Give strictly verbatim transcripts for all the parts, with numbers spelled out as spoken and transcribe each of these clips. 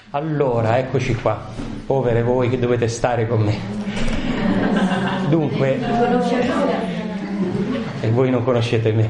Allora, eccoci qua, povere voi che dovete stare con me. Dunque, e voi non conoscete me.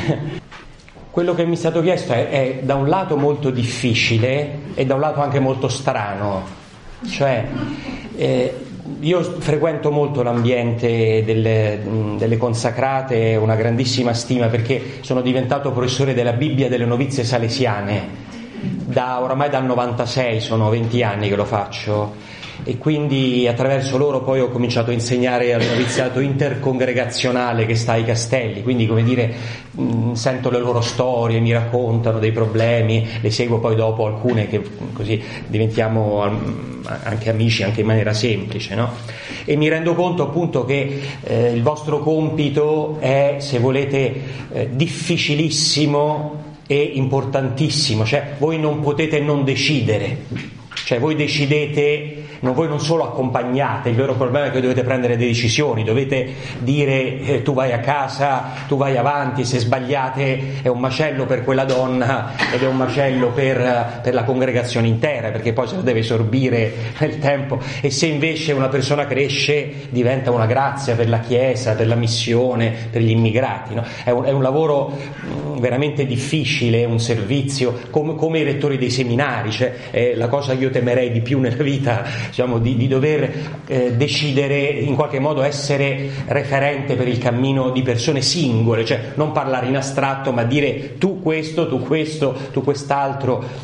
Quello che mi è stato chiesto è, è da un lato molto difficile e da un lato anche molto strano. Cioè, eh, io frequento molto l'ambiente delle, delle consacrate, una grandissima stima, perché sono diventato professore della Bibbia delle novizie salesiane. Da oramai dal novantasei, sono venti anni che lo faccio, e quindi attraverso loro poi ho cominciato a insegnare al noviziato intercongregazionale che sta ai Castelli, quindi come dire mh, sento le loro storie, mi raccontano dei problemi, le seguo poi dopo alcune che così diventiamo anche amici anche in maniera semplice, no? E mi rendo conto appunto che eh, il vostro compito è, se volete, eh, difficilissimo e importantissimo, cioè voi non potete non decidere, cioè voi decidete, non, voi non solo accompagnate, il vero problema è che dovete prendere delle decisioni, dovete dire eh, tu vai a casa, tu vai avanti, se sbagliate è un macello per quella donna ed è un macello per, per la congregazione intera, perché poi se la deve sorbire nel tempo, e se invece una persona cresce diventa una grazia per la Chiesa, per la missione, per gli immigrati, no? È un, è un lavoro mh, veramente difficile, un servizio, come, come i rettori dei seminari, cioè è la cosa che io temerei di più nella vita, diciamo, di, di dover eh, decidere, in qualche modo essere referente per il cammino di persone singole, cioè non parlare in astratto ma dire tu questo, tu questo, tu quest'altro.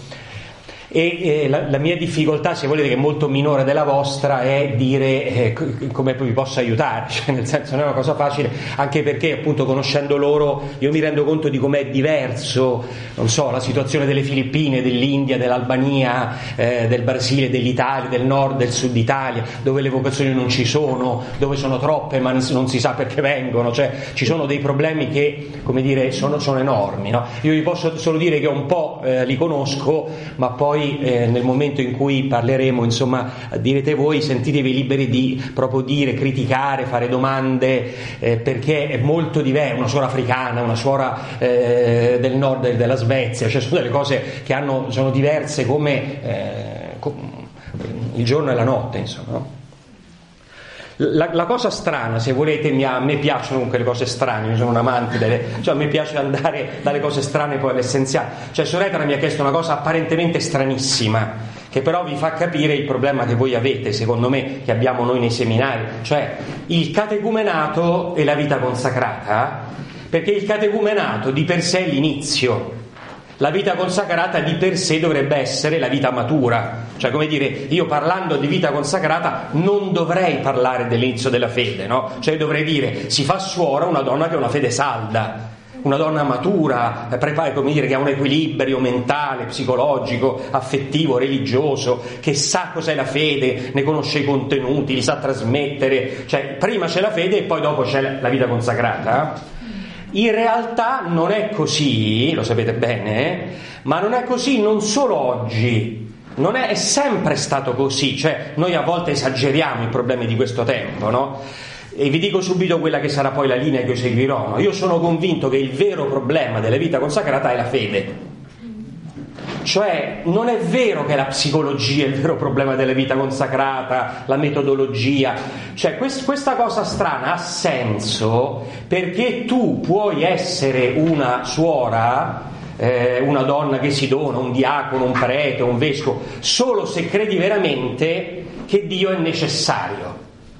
E eh, la, la mia difficoltà, se volete, che è molto minore della vostra, è dire eh, c- come vi posso aiutare, cioè, nel senso non è una cosa facile, anche perché appunto conoscendo loro io mi rendo conto di com'è diverso, non so, la situazione delle Filippine, dell'India, dell'Albania, eh, del Brasile, dell'Italia, del nord, del sud Italia, dove le vocazioni non ci sono, dove sono troppe ma non si sa perché vengono, cioè ci sono dei problemi che, come dire, sono, sono enormi, no? Io vi posso solo dire che un po' eh, li conosco, ma poi Eh, nel momento in cui parleremo, insomma, direte voi, sentitevi liberi di proprio dire, criticare, fare domande, eh, perché è molto diverso, una suora africana, una suora eh, del nord della Svezia, cioè sono delle cose che hanno, sono diverse come eh, il giorno e la notte, insomma, no? La, la cosa strana, se volete, mi, a me piacciono comunque le cose strane, io sono un amante delle, cioè a me piace andare dalle cose strane poi all'essenziale. Cioè Soretta mi ha chiesto una cosa apparentemente stranissima, che però vi fa capire il problema che voi avete, secondo me, che abbiamo noi nei seminari, cioè il catecumenato e la vita consacrata, perché il catecumenato di per sé è l'inizio. La vita consacrata di per sé dovrebbe essere la vita matura, cioè come dire, io parlando di vita consacrata non dovrei parlare dell'inizio della fede, no? Cioè dovrei dire si fa suora una donna che ha una fede salda, una donna matura, prepara, come dire, che ha un equilibrio mentale, psicologico, affettivo, religioso, che sa cos'è la fede, ne conosce i contenuti, li sa trasmettere, cioè prima c'è la fede e poi dopo c'è la vita consacrata. In realtà non è così, lo sapete bene, ma non è così non solo oggi, non è, è sempre stato così, cioè noi a volte esageriamo i problemi di questo tempo, no? E vi dico subito quella che sarà poi la linea che io seguirò, no? Io sono convinto che il vero problema della vita consacrata è la fede. Cioè non è vero che la psicologia è il vero problema della vita consacrata, la metodologia, cioè quest- questa cosa strana ha senso perché tu puoi essere una suora, eh, una donna che si dona, un diacono, un prete, un vescovo, solo se credi veramente che Dio è necessario,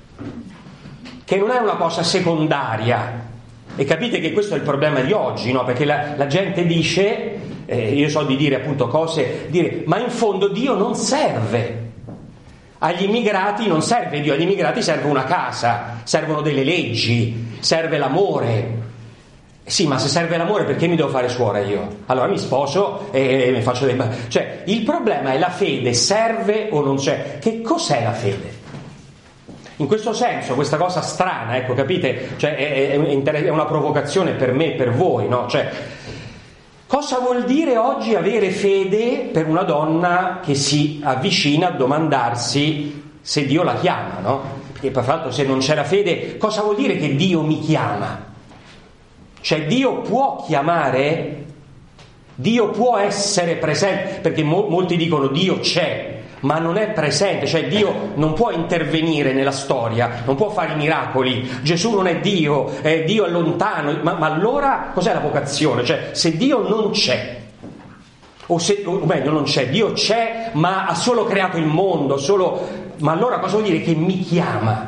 che non è una cosa secondaria. E capite che questo è il problema di oggi, no? Perché la, la gente dice, eh, io so di dire appunto cose, dire, ma in fondo Dio non serve. Agli immigrati non serve Dio, agli immigrati serve una casa, servono delle leggi, serve l'amore. Sì, ma se serve l'amore perché mi devo fare suora io? Allora mi sposo e, e mi faccio dei... Cioè, il problema è la fede, serve o non c'è? Che cos'è la fede? In questo senso, questa cosa strana, ecco, capite? Cioè, è, è, è una provocazione per me e per voi, no? Cioè, cosa vuol dire oggi avere fede per una donna che si avvicina a domandarsi se Dio la chiama, no? Perché tra l'altro se non c'è la fede, cosa vuol dire che Dio mi chiama? Cioè Dio può chiamare, Dio può essere presente, perché mo- molti dicono Dio c'è. ma non è presente, cioè Dio non può intervenire nella storia, non può fare i miracoli, Gesù non è Dio, è Dio è lontano, ma, ma allora cos'è la vocazione? Cioè se Dio non c'è, o, se, o meglio non c'è, Dio c'è ma ha solo creato il mondo, solo, ma allora cosa vuol dire che mi chiama?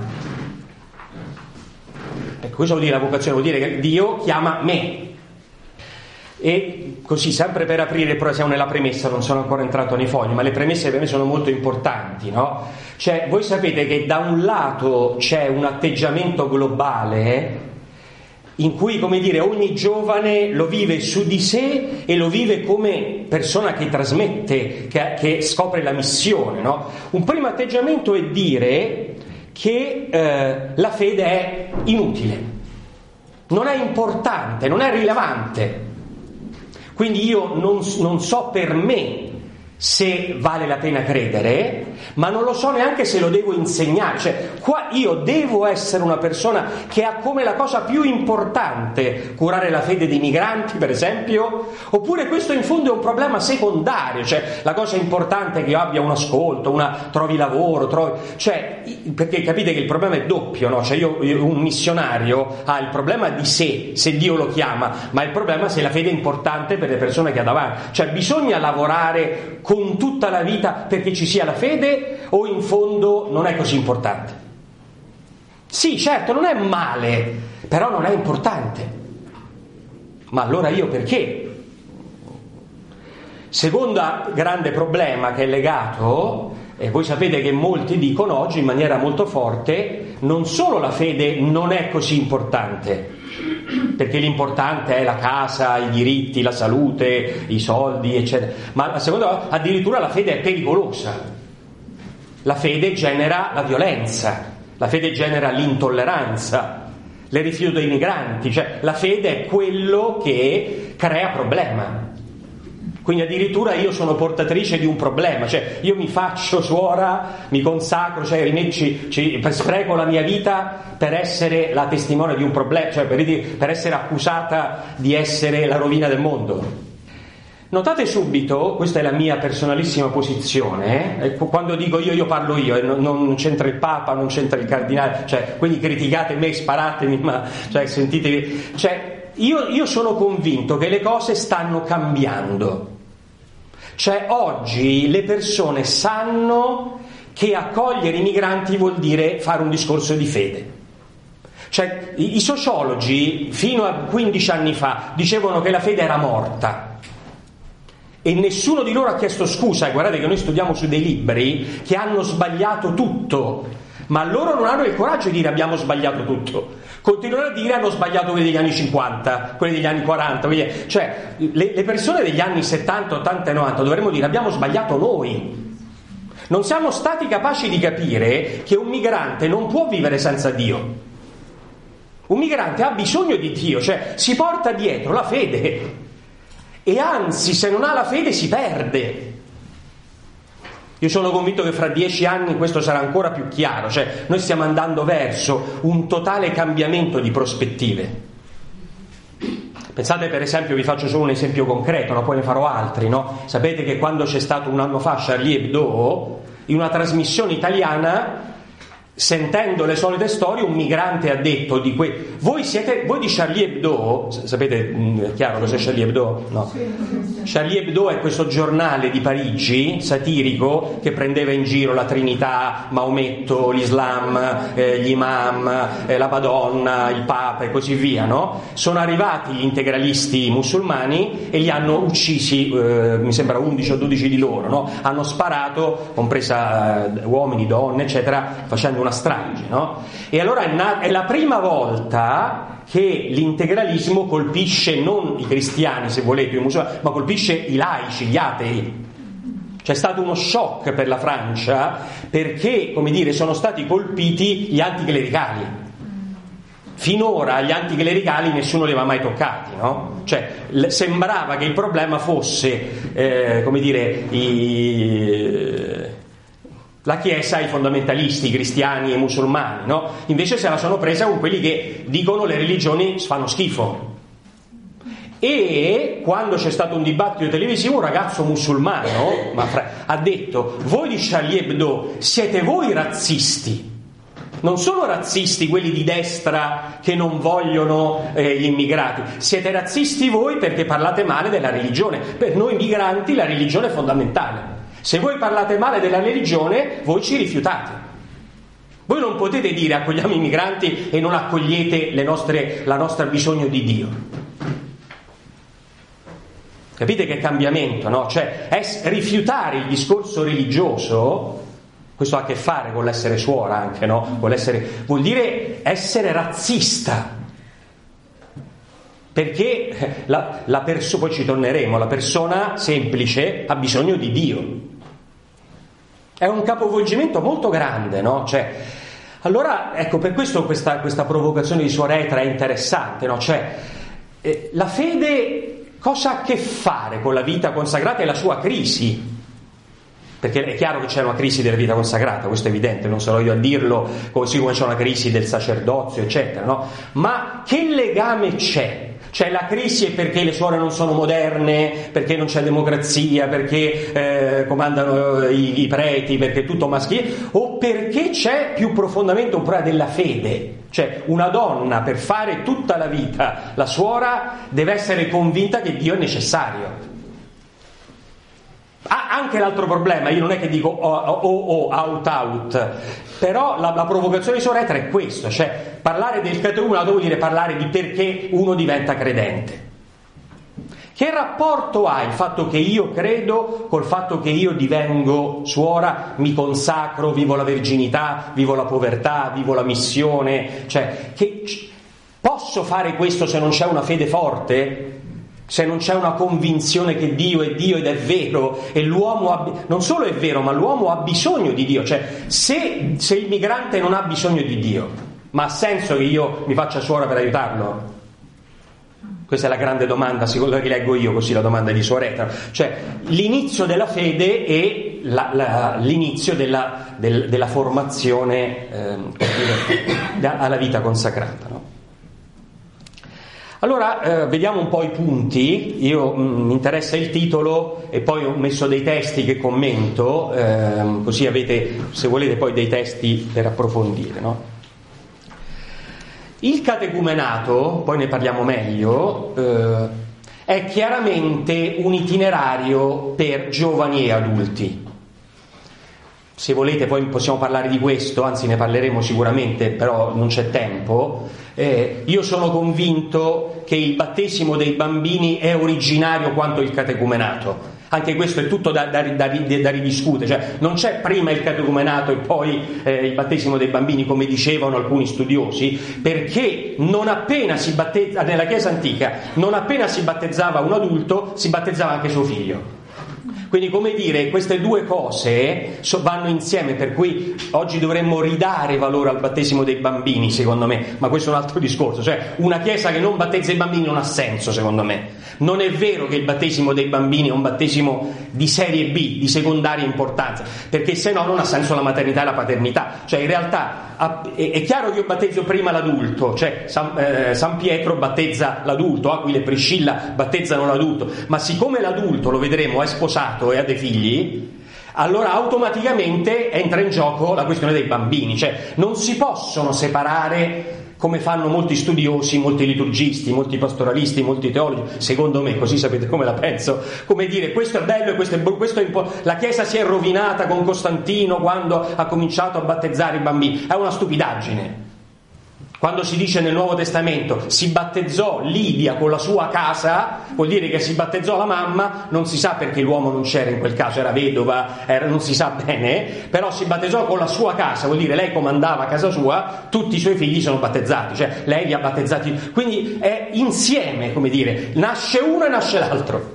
Ecco, cosa vuol dire la vocazione? Vuol dire che Dio chiama me. E così, sempre per aprire, però siamo nella premessa, non sono ancora entrato nei fogli, ma le premesse per me sono molto importanti, no? Cioè, voi sapete che da un lato c'è un atteggiamento globale in cui, come dire, ogni giovane lo vive su di sé e lo vive come persona che trasmette, che, che scopre la missione, no? Un primo atteggiamento è dire che eh, la fede è inutile, non è importante, non è rilevante. Quindi io non, non so per me se vale la pena credere, ma non lo so neanche se lo devo insegnare. Cioè, qua io devo essere una persona che ha come la cosa più importante curare la fede dei migranti, per esempio, oppure questo in fondo è un problema secondario, cioè la cosa importante è che io abbia un ascolto, una trovi lavoro, trovi, cioè, perché capite che il problema è doppio, no? Cioè io, io un missionario ha il problema di sé, se Dio lo chiama, ma il problema è se la fede è importante per le persone che ha davanti. Cioè bisogna lavorare con tutta la vita perché ci sia la fede, o in fondo non è così importante? Sì, certo, non è male, però non è importante. Ma allora io perché? Secondo grande problema che è legato, e voi sapete che molti dicono oggi in maniera molto forte, non solo la fede non è così importante, perché l'importante è la casa, i diritti, la salute, i soldi, eccetera, ma la seconda, addirittura la fede è pericolosa. La fede genera la violenza, la fede genera l'intolleranza, il rifiuto dei migranti, cioè la fede è quello che crea problema. Quindi addirittura io sono portatrice di un problema, cioè io mi faccio suora, mi consacro, cioè ci, ci, spreco la mia vita per essere la testimone di un problema, cioè per, per essere accusata di essere la rovina del mondo. Notate subito, questa è la mia personalissima posizione, eh? Quando dico io, io parlo io, eh? non, non c'entra il Papa, non c'entra il Cardinale, cioè quindi criticate me, sparatemi, ma cioè, sentitevi, cioè io, io sono convinto che le cose stanno cambiando. Cioè oggi le persone sanno che accogliere i migranti vuol dire fare un discorso di fede. Cioè i, i sociologi fino a quindici anni fa dicevano che la fede era morta e nessuno di loro ha chiesto scusa. Guardate che noi studiamo su dei libri che hanno sbagliato tutto, ma loro non hanno il coraggio di dire abbiamo sbagliato tutto. Continuano a dire hanno sbagliato quelli degli anni cinquanta, quelli degli anni quaranta, quelli... cioè le, le persone degli anni settanta, ottanta e novanta dovremmo dire abbiamo sbagliato noi. Non siamo stati capaci di capire che un migrante non può vivere senza Dio. Un migrante ha bisogno di Dio, cioè si porta dietro la fede e anzi se non ha la fede si perde. Io sono convinto che fra dieci anni questo sarà ancora più chiaro, cioè noi stiamo andando verso un totale cambiamento di prospettive. Pensate per esempio, vi faccio solo un esempio concreto, no? Poi ne farò altri, no? Sapete che quando c'è stato un anno fa Charlie Hebdo, in una trasmissione italiana, sentendo le solite storie, un migrante ha detto di que... voi siete voi di Charlie Hebdo, sapete è chiaro cos'è Charlie Hebdo? No. Charlie Hebdo è questo giornale di Parigi satirico che prendeva in giro la Trinità, Maometto, l'Islam, eh, gli imam, eh, la Madonna, il Papa e così via, no? Sono arrivati gli integralisti musulmani e li hanno uccisi, eh, mi sembra undici o dodici di loro, no? Hanno sparato, compresa eh, uomini, donne, eccetera, facendo una strage, no? E allora è, na- è la prima volta che l'integralismo colpisce non i cristiani, se volete, i musulmani, ma colpisce i laici, gli atei. C'è stato uno shock per la Francia perché, come dire, sono stati colpiti gli anticlericali. Finora gli anticlericali nessuno li aveva mai toccati, no? Cioè l- sembrava che il problema fosse, eh, come dire, i... la Chiesa, i fondamentalisti, i cristiani e i musulmani, no? Invece se la sono presa con quelli che dicono le religioni fanno schifo. E quando c'è stato un dibattito televisivo, un ragazzo musulmano ma fra, ha detto: voi di Charlie Hebdo siete voi razzisti, non sono razzisti quelli di destra che non vogliono eh, gli immigrati, siete razzisti voi perché parlate male della religione. Per noi migranti la religione è fondamentale, se voi parlate male della religione voi ci rifiutate. Voi non potete dire accogliamo i migranti e non accogliete le nostre, la nostra bisogno di Dio. Capite che cambiamento, no? Cioè es- rifiutare il discorso religioso, questo ha a che fare con l'essere suora anche, no? Con l'essere, vuol dire essere razzista, perché la, la perso- poi ci torneremo, la persona semplice ha bisogno di Dio. È un capovolgimento molto grande, no? Cioè, allora, ecco, per questo questa, questa provocazione di Suor Etra è interessante, no? Cioè, eh, la fede cosa ha a che fare con la vita consacrata e la sua crisi? Perché è chiaro che c'è una crisi della vita consacrata, questo è evidente, non sarò io a dirlo, così come c'è una crisi del sacerdozio, eccetera, no? Ma che legame c'è? Cioè la crisi è perché le suore non sono moderne, perché non c'è democrazia, perché eh, comandano i, i preti, perché è tutto maschile, o perché c'è più profondamente un problema della fede? Cioè una donna per fare tutta la vita la suora deve essere convinta che Dio è necessario. Ah, anche l'altro problema, io non è che dico o oh, oh, oh, out out, però la, la provocazione di Suor Etra è questo, cioè parlare del catecumenato vuol dire parlare di perché uno diventa credente. Che rapporto ha il fatto che io credo col fatto che io divengo suora, mi consacro, vivo la verginità, vivo la povertà, vivo la missione? Cioè, che, posso fare questo se non c'è una fede forte? Se non c'è una convinzione che Dio è Dio ed è vero, e l'uomo ha, non solo è vero, ma l'uomo ha bisogno di Dio. Cioè, se, se il migrante non ha bisogno di Dio, ma ha senso che io mi faccia suora per aiutarlo? Questa è la grande domanda, secondo la rileggo io così la domanda di Suor Etra. Cioè, l'inizio della fede e la, la, l'inizio della, del, della formazione eh, alla vita consacrata, no? Allora, eh, vediamo un po' i punti. Io mh, mi interessa il titolo e poi ho messo dei testi che commento, eh, così avete, se volete, poi dei testi per approfondire, no? Il catecumenato, poi ne parliamo meglio, eh, è chiaramente un itinerario per giovani e adulti. Se volete poi possiamo parlare di questo, anzi ne parleremo sicuramente, però non c'è tempo. Eh, io sono convinto che il battesimo dei bambini è originario quanto il catecumenato. Anche questo è tutto da, da, da, da ridiscutere, cioè non c'è prima il catecumenato e poi eh, il battesimo dei bambini, come dicevano alcuni studiosi, perché non appena si battezza, nella Chiesa antica, non appena si battezzava un adulto, si battezzava anche suo figlio. Quindi, come dire, queste due cose vanno insieme, per cui oggi dovremmo ridare valore al battesimo dei bambini, secondo me, ma questo è un altro discorso. Cioè, una chiesa che non battezza i bambini non ha senso, secondo me. Non è vero che il battesimo dei bambini è un battesimo di serie B, di secondaria importanza, perché se no non ha senso la maternità e la paternità. Cioè, in realtà è chiaro che io battezzo prima l'adulto, cioè San, eh, San Pietro battezza l'adulto, Aquila e Priscilla battezzano l'adulto, ma siccome l'adulto, lo vedremo, è sposato e ha dei figli, allora automaticamente entra in gioco la questione dei bambini. Cioè non si possono separare, come fanno molti studiosi, molti liturgisti, molti pastoralisti, molti teologi, secondo me, così sapete come la penso, come dire questo è bello e questo è, questo è impo- la Chiesa si è rovinata con Costantino quando ha cominciato a battezzare i bambini. È una stupidaggine. Quando si dice nel Nuovo Testamento si battezzò Lidia con la sua casa, vuol dire che si battezzò la mamma, non si sa perché l'uomo non c'era in quel caso, era vedova, era, non si sa bene, però si battezzò con la sua casa, vuol dire lei comandava a casa sua, tutti i suoi figli sono battezzati, cioè lei li ha battezzati, quindi è insieme, come dire, nasce uno e nasce l'altro.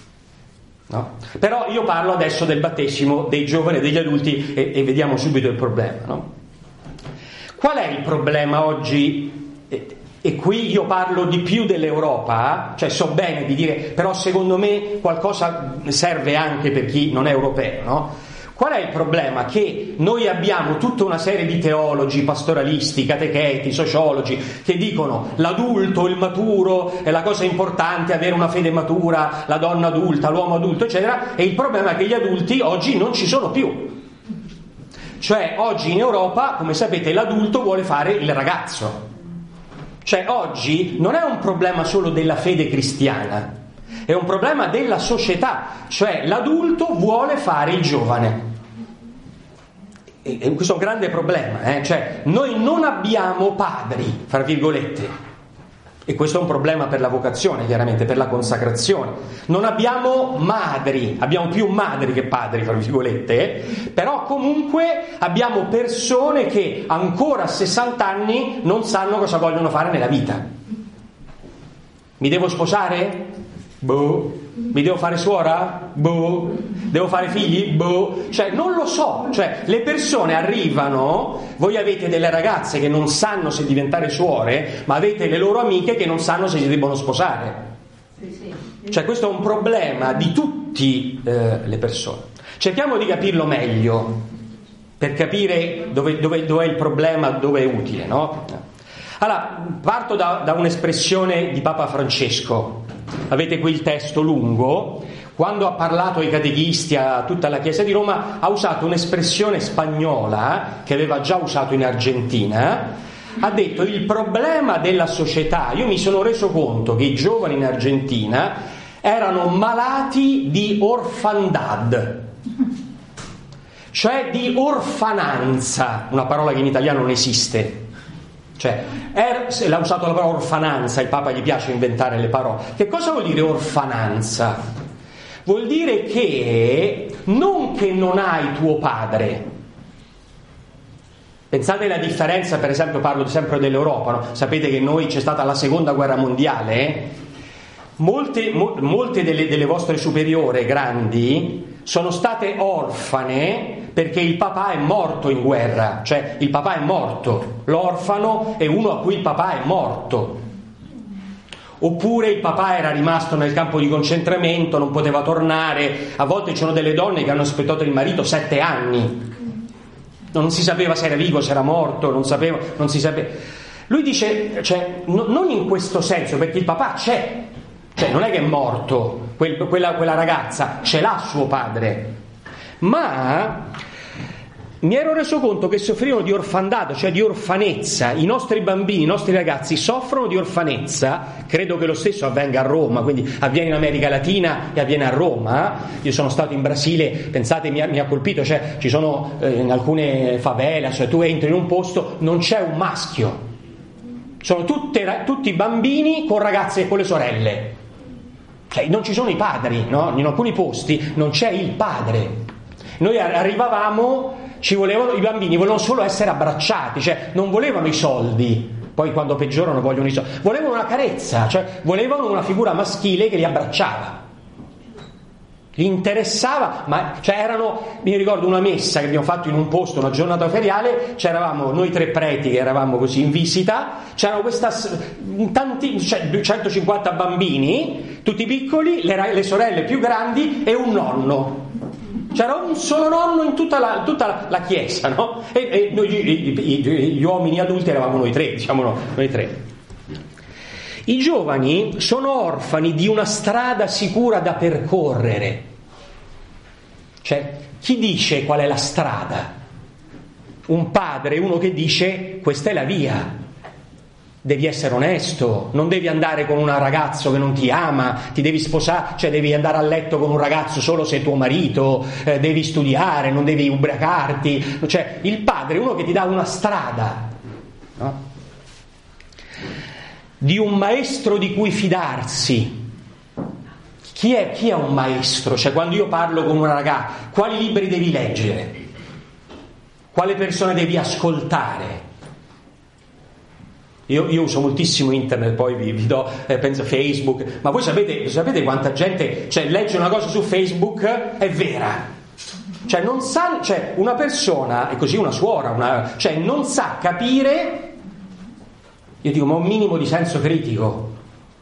No? Però io parlo adesso del battesimo dei giovani e degli adulti e, e vediamo subito il problema, no? Qual è il problema oggi? E, e qui io parlo di più dell'Europa, cioè so bene di dire, però secondo me qualcosa serve anche per chi non è europeo, no? Qual è il problema? Che noi abbiamo tutta una serie di teologi, pastoralisti, catecheti, sociologi che dicono l'adulto, il maturo è la cosa importante, avere una fede matura, la donna adulta, l'uomo adulto, eccetera, e il problema è che gli adulti oggi non ci sono più. Cioè oggi in Europa, come sapete, l'adulto vuole fare il ragazzo. Cioè oggi non è un problema solo della fede cristiana, è un problema della società, cioè l'adulto vuole fare il giovane. E questo è un grande problema, eh? Cioè noi non abbiamo padri, fra virgolette, e questo è un problema per la vocazione, chiaramente, per la consacrazione. Non abbiamo madri, abbiamo più madri che padri, fra virgolette, eh? Però comunque abbiamo persone che ancora a sessanta anni non sanno cosa vogliono fare nella vita. Mi devo sposare? Boh. Mi devo fare suora? Boh. Devo fare figli? Boh. Cioè non lo so, cioè le persone arrivano, voi avete delle ragazze che non sanno se diventare suore, ma avete le loro amiche che non sanno se si debbono sposare. Sì, sì. Cioè questo è un problema di tutte eh, le persone. Cerchiamo di capirlo meglio per capire dove, dove, dove è il problema, dove è utile, no? Allora, parto da, da un'espressione di Papa Francesco. Avete qui il testo lungo. Quando ha parlato ai catechisti, a tutta la Chiesa di Roma, ha usato un'espressione spagnola che aveva già usato in Argentina. Ha detto: il problema della società, io mi sono reso conto che i giovani in Argentina erano malati di orfandad, cioè di orfananza, una parola che in italiano non esiste. Cioè, er, l'ha usato la parola orfananza, il Papa gli piace inventare le parole. Che cosa vuol dire orfananza? Vuol dire che non che non hai tuo padre. Pensate alla differenza, per esempio, parlo sempre dell'Europa, no? Sapete che noi c'è stata la seconda guerra mondiale, eh? Molte, mo, molte delle, delle vostre superiore grandi sono state orfane perché il papà è morto in guerra, cioè il papà è morto, l'orfano è uno a cui il papà è morto. Oppure il papà era rimasto nel campo di concentramento, non poteva tornare. A volte ci sono delle donne che hanno aspettato il marito sette anni, non si sapeva se era vivo, se era morto, non sapeva, non si sapeva. Lui dice, cioè, no, non in questo senso, perché il papà c'è, cioè non è che è morto, quel, quella, quella ragazza ce l'ha suo padre, ma mi ero reso conto che soffrivano di orfandato, cioè di orfanezza. I nostri bambini, i nostri ragazzi soffrono di orfanezza. Credo che lo stesso avvenga a Roma, quindi avviene in America Latina e avviene a Roma. Io sono stato in Brasile, pensate, mi ha, mi ha colpito, cioè ci sono eh, in alcune favela, cioè tu entri in un posto, non c'è un maschio, sono tutte, tutti bambini con ragazze e con le sorelle, cioè non ci sono i padri, no? In alcuni posti non c'è il padre. Noi arrivavamo, ci volevano, i bambini volevano solo essere abbracciati, cioè non volevano i soldi, poi quando peggiorano vogliono i soldi, volevano una carezza, cioè volevano una figura maschile che li abbracciava, gli interessava, ma cioè erano, mi ricordo una messa che abbiamo fatto in un posto, una giornata feriale, c'eravamo noi tre preti che eravamo così in visita, c'erano questa tanti, cioè duecentocinquanta bambini, tutti piccoli, le, le sorelle più grandi e un nonno. C'era un solo nonno in tutta la, tutta la, la chiesa, no? E, e noi, gli, gli uomini adulti eravamo noi tre, diciamo no, noi tre. I giovani sono orfani di una strada sicura da percorrere. Cioè, chi dice qual è la strada? Un padre, uno che dice questa è la via. Devi essere onesto, non devi andare con un ragazzo che non ti ama, ti devi sposare, cioè devi andare a letto con un ragazzo solo se è tuo marito, eh, devi studiare, non devi ubriacarti, cioè il padre è uno che ti dà una strada, no? Di un maestro di cui fidarsi. Chi è, chi è un maestro? Cioè quando io parlo con una ragazza, quali libri devi leggere? Quale persone devi ascoltare? Io, io uso moltissimo internet, poi vi, vi do, eh, penso Facebook, ma voi sapete, sapete quanta gente, cioè, legge una cosa su Facebook, è vera. Cioè, non sa, cioè, una persona, e così una suora, una, cioè, non sa capire, io dico, ma un minimo di senso critico.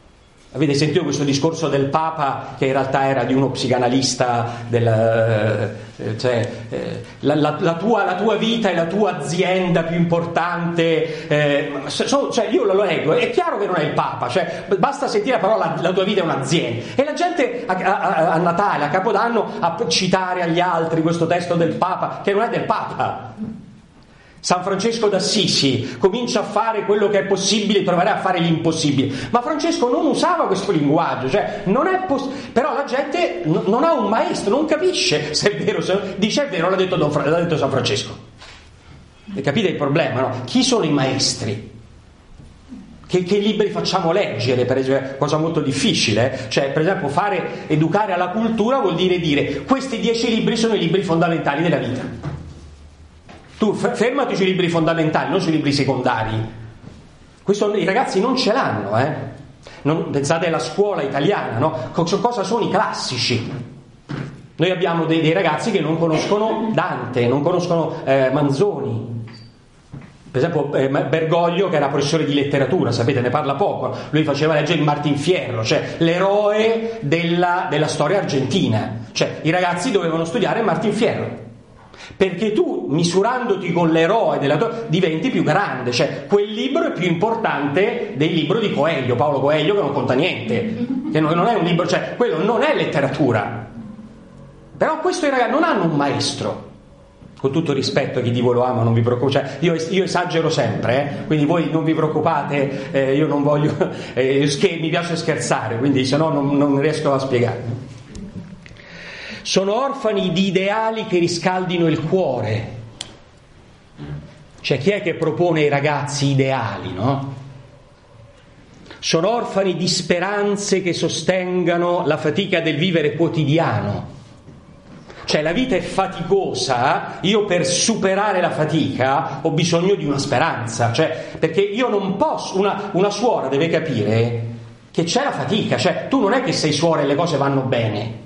Avete sentito questo discorso del Papa che in realtà era di uno psicanalista del, eh, cioè, eh, la, la, la, tua, la tua vita è la tua azienda più importante, eh, so, cioè io lo leggo, è chiaro che non è il Papa, cioè, basta sentire la parola la, la tua vita è un'azienda, e la gente a, a, a Natale, a Capodanno, a citare agli altri questo testo del Papa che non è del Papa. San Francesco d'Assisi comincia a fare quello che è possibile, proverà a fare l'impossibile, ma Francesco non usava questo linguaggio, cioè non è poss- però la gente n- non ha un maestro, non capisce se è vero, se dice è vero, l'ha detto, Don Fra- l'ha detto San Francesco. E capite il problema, no? Chi sono i maestri? Che, che libri facciamo leggere, per esempio, cosa molto difficile, eh? Cioè per esempio fare educare alla cultura vuol dire dire questi dieci libri sono i libri fondamentali della vita. Tu fermati sui libri fondamentali, non sui libri secondari. Questo i ragazzi non ce l'hanno, eh? Non, pensate alla scuola italiana, no? Cosa sono i classici? Noi abbiamo dei, dei ragazzi che non conoscono Dante, non conoscono eh, Manzoni. Per esempio eh, Bergoglio, che era professore di letteratura, sapete, ne parla poco. Lui faceva leggere il Martinfierro, cioè l'eroe della, della storia argentina. Cioè i ragazzi dovevano studiare Martinfierro. Perché tu, misurandoti con l'eroe della tua, diventi più grande, cioè quel libro è più importante del libro di Coelho, Paolo Coelho, che non conta niente, che non, non è un libro, cioè quello non è letteratura. Però questi ragazzi non hanno un maestro, con tutto rispetto a chi di voi lo ama, non vi preoccupate, cioè, io, io esagero sempre, eh? Quindi voi non vi preoccupate, eh, io non voglio, eh, che mi piace scherzare, quindi se no non, non riesco a spiegare. Sono orfani di ideali che riscaldino il cuore. Cioè chi è che propone ai ragazzi ideali, no? Sono orfani di speranze che sostengano la fatica del vivere quotidiano. Cioè la vita è faticosa, io per superare la fatica ho bisogno di una speranza, cioè perché io non posso, una, una suora deve capire che c'è la fatica, cioè tu non è che sei suora e le cose vanno bene.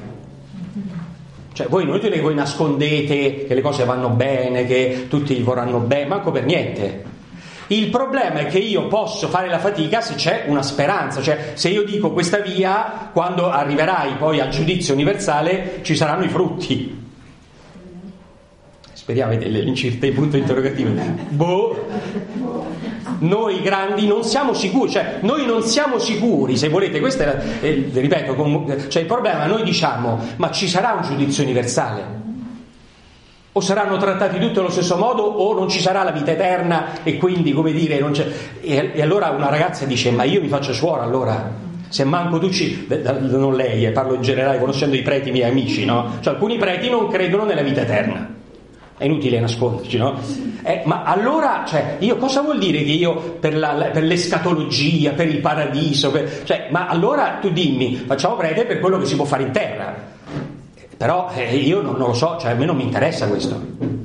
Cioè voi non è che voi nascondete che le cose vanno bene, che tutti vorranno bene, manco per niente. Il problema è che io posso fare la fatica se c'è una speranza, cioè se io dico questa via, quando arriverai poi al giudizio universale ci saranno i frutti. Speriamo l'incirte punto interrogativo. Boh. Noi grandi non siamo sicuri, cioè noi non siamo sicuri, se volete, questo è, la, eh, ripeto, com- cioè il problema, noi diciamo, ma ci sarà un giudizio universale? O saranno trattati tutti allo stesso modo, o non ci sarà la vita eterna e quindi, come dire, non c'è... E, e allora una ragazza dice, ma io mi faccio suora allora? Se manco tu ci... non lei, eh, parlo in generale, conoscendo i preti miei amici, no? Cioè alcuni preti non credono nella vita eterna. È inutile nasconderci, no? Eh, ma allora, cioè, io cosa vuol dire che io per, la, per l'escatologia, per il paradiso, per, cioè, ma allora tu dimmi, facciamo prete per quello che si può fare in terra. Però eh, io non, non lo so, cioè a me non mi interessa questo.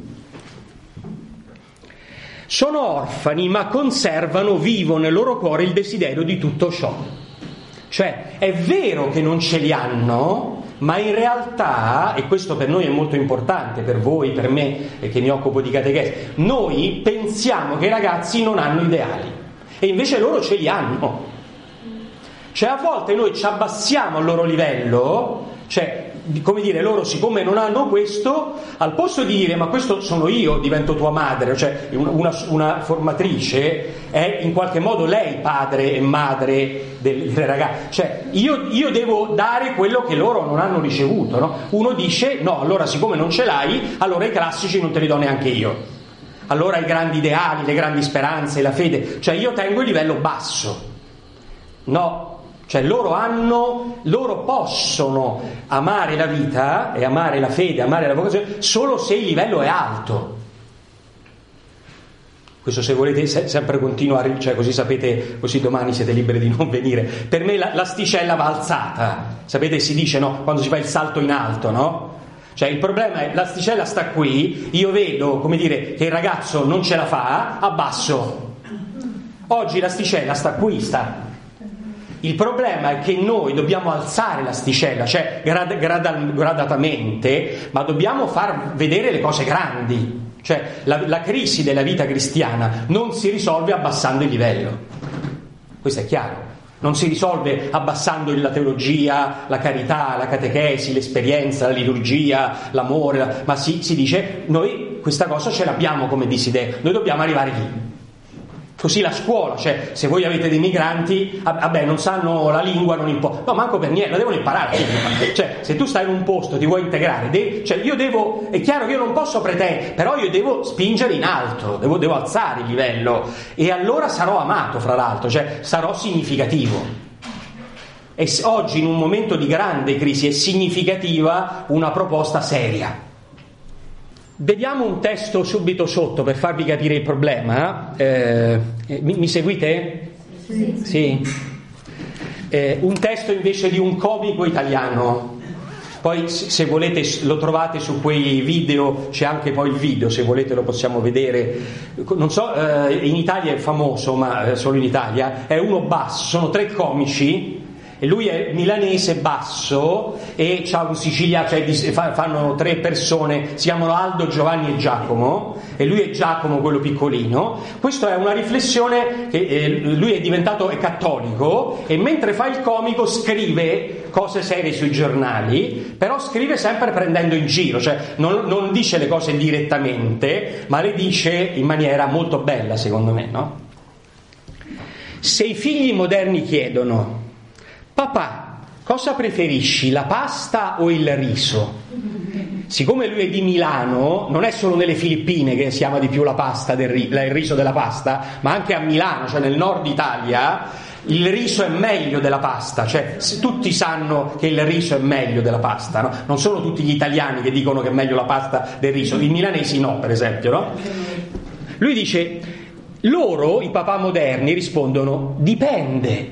Sono orfani, ma conservano vivo nel loro cuore il desiderio di tutto ciò. Cioè, è vero che non ce li hanno, ma in realtà, e questo per noi è molto importante, per voi, per me, che mi occupo di catechesi, noi pensiamo che i ragazzi non hanno ideali, e invece loro ce li hanno. Cioè, a volte noi ci abbassiamo al loro livello, cioè, come dire, loro siccome non hanno questo, al posto di dire ma questo sono io, divento tua madre, cioè una, una formatrice è in qualche modo lei padre e madre del, del ragazzo, cioè io, io devo dare quello che loro non hanno ricevuto, no? Uno dice no, allora siccome non ce l'hai, allora i classici non te li do neanche io, allora i grandi ideali, le grandi speranze, la fede, cioè io tengo il livello basso. No, cioè loro hanno, loro possono amare la vita e amare la fede, amare la vocazione solo se il livello è alto. Questo, se volete, sempre continua, cioè così sapete, così domani siete liberi di non venire. Per me la, l'asticella va alzata, sapete, si dice, no, quando si fa il salto in alto, no? Cioè il problema è l'asticella sta qui, io vedo, come dire, che il ragazzo non ce la fa, abbasso. Oggi l'asticella sta qui, sta. Il problema è che noi dobbiamo alzare l'asticella, cioè grad, grad, gradatamente, ma dobbiamo far vedere le cose grandi. Cioè la, la crisi della vita cristiana non si risolve abbassando il livello. Questo è chiaro. Non si risolve abbassando la teologia, la carità, la catechesi, l'esperienza, la liturgia, l'amore, la... ma si, si dice noi questa cosa ce l'abbiamo come desiderio, noi dobbiamo arrivare lì. Così la scuola, cioè se voi avete dei migranti, vabbè non sanno la lingua, non importa, no manco per niente, la devono imparare. Cioè se tu stai in un posto, ti vuoi integrare, devi, cioè io devo, è chiaro che io non posso pretendere, però io devo spingere in alto, devo, devo alzare il livello e allora sarò amato, fra l'altro, cioè sarò significativo. E oggi in un momento di grande crisi è significativa una proposta seria. Vediamo un testo subito sotto per farvi capire il problema. Eh, mi, mi seguite? Sì. Sì. Eh, un testo invece di un comico italiano. Poi se volete lo trovate su quei video, c'è anche poi il video, se volete lo possiamo vedere. Non so, eh, in Italia è famoso, ma solo in Italia. È uno basso, sono tre comici. E lui è milanese basso e c'ha un siciliano, cioè fanno tre persone, si chiamano Aldo, Giovanni e Giacomo, e lui è Giacomo, quello piccolino. Questa è una riflessione che eh, lui è diventato è cattolico e mentre fa il comico scrive cose serie sui giornali, però scrive sempre prendendo in giro, cioè non, non dice le cose direttamente, ma le dice in maniera molto bella, secondo me, no? Se i figli moderni chiedono: papà, cosa preferisci, la pasta o il riso? Siccome lui è di Milano, non è solo nelle Filippine che si ama di più la pasta del ri- il riso della pasta, ma anche a Milano, cioè nel nord Italia, il riso è meglio della pasta, cioè tutti sanno che il riso è meglio della pasta, no? Non sono tutti gli italiani che dicono che è meglio la pasta del riso, i milanesi no, per esempio, no? Lui dice, loro, i papà moderni, rispondono, dipende.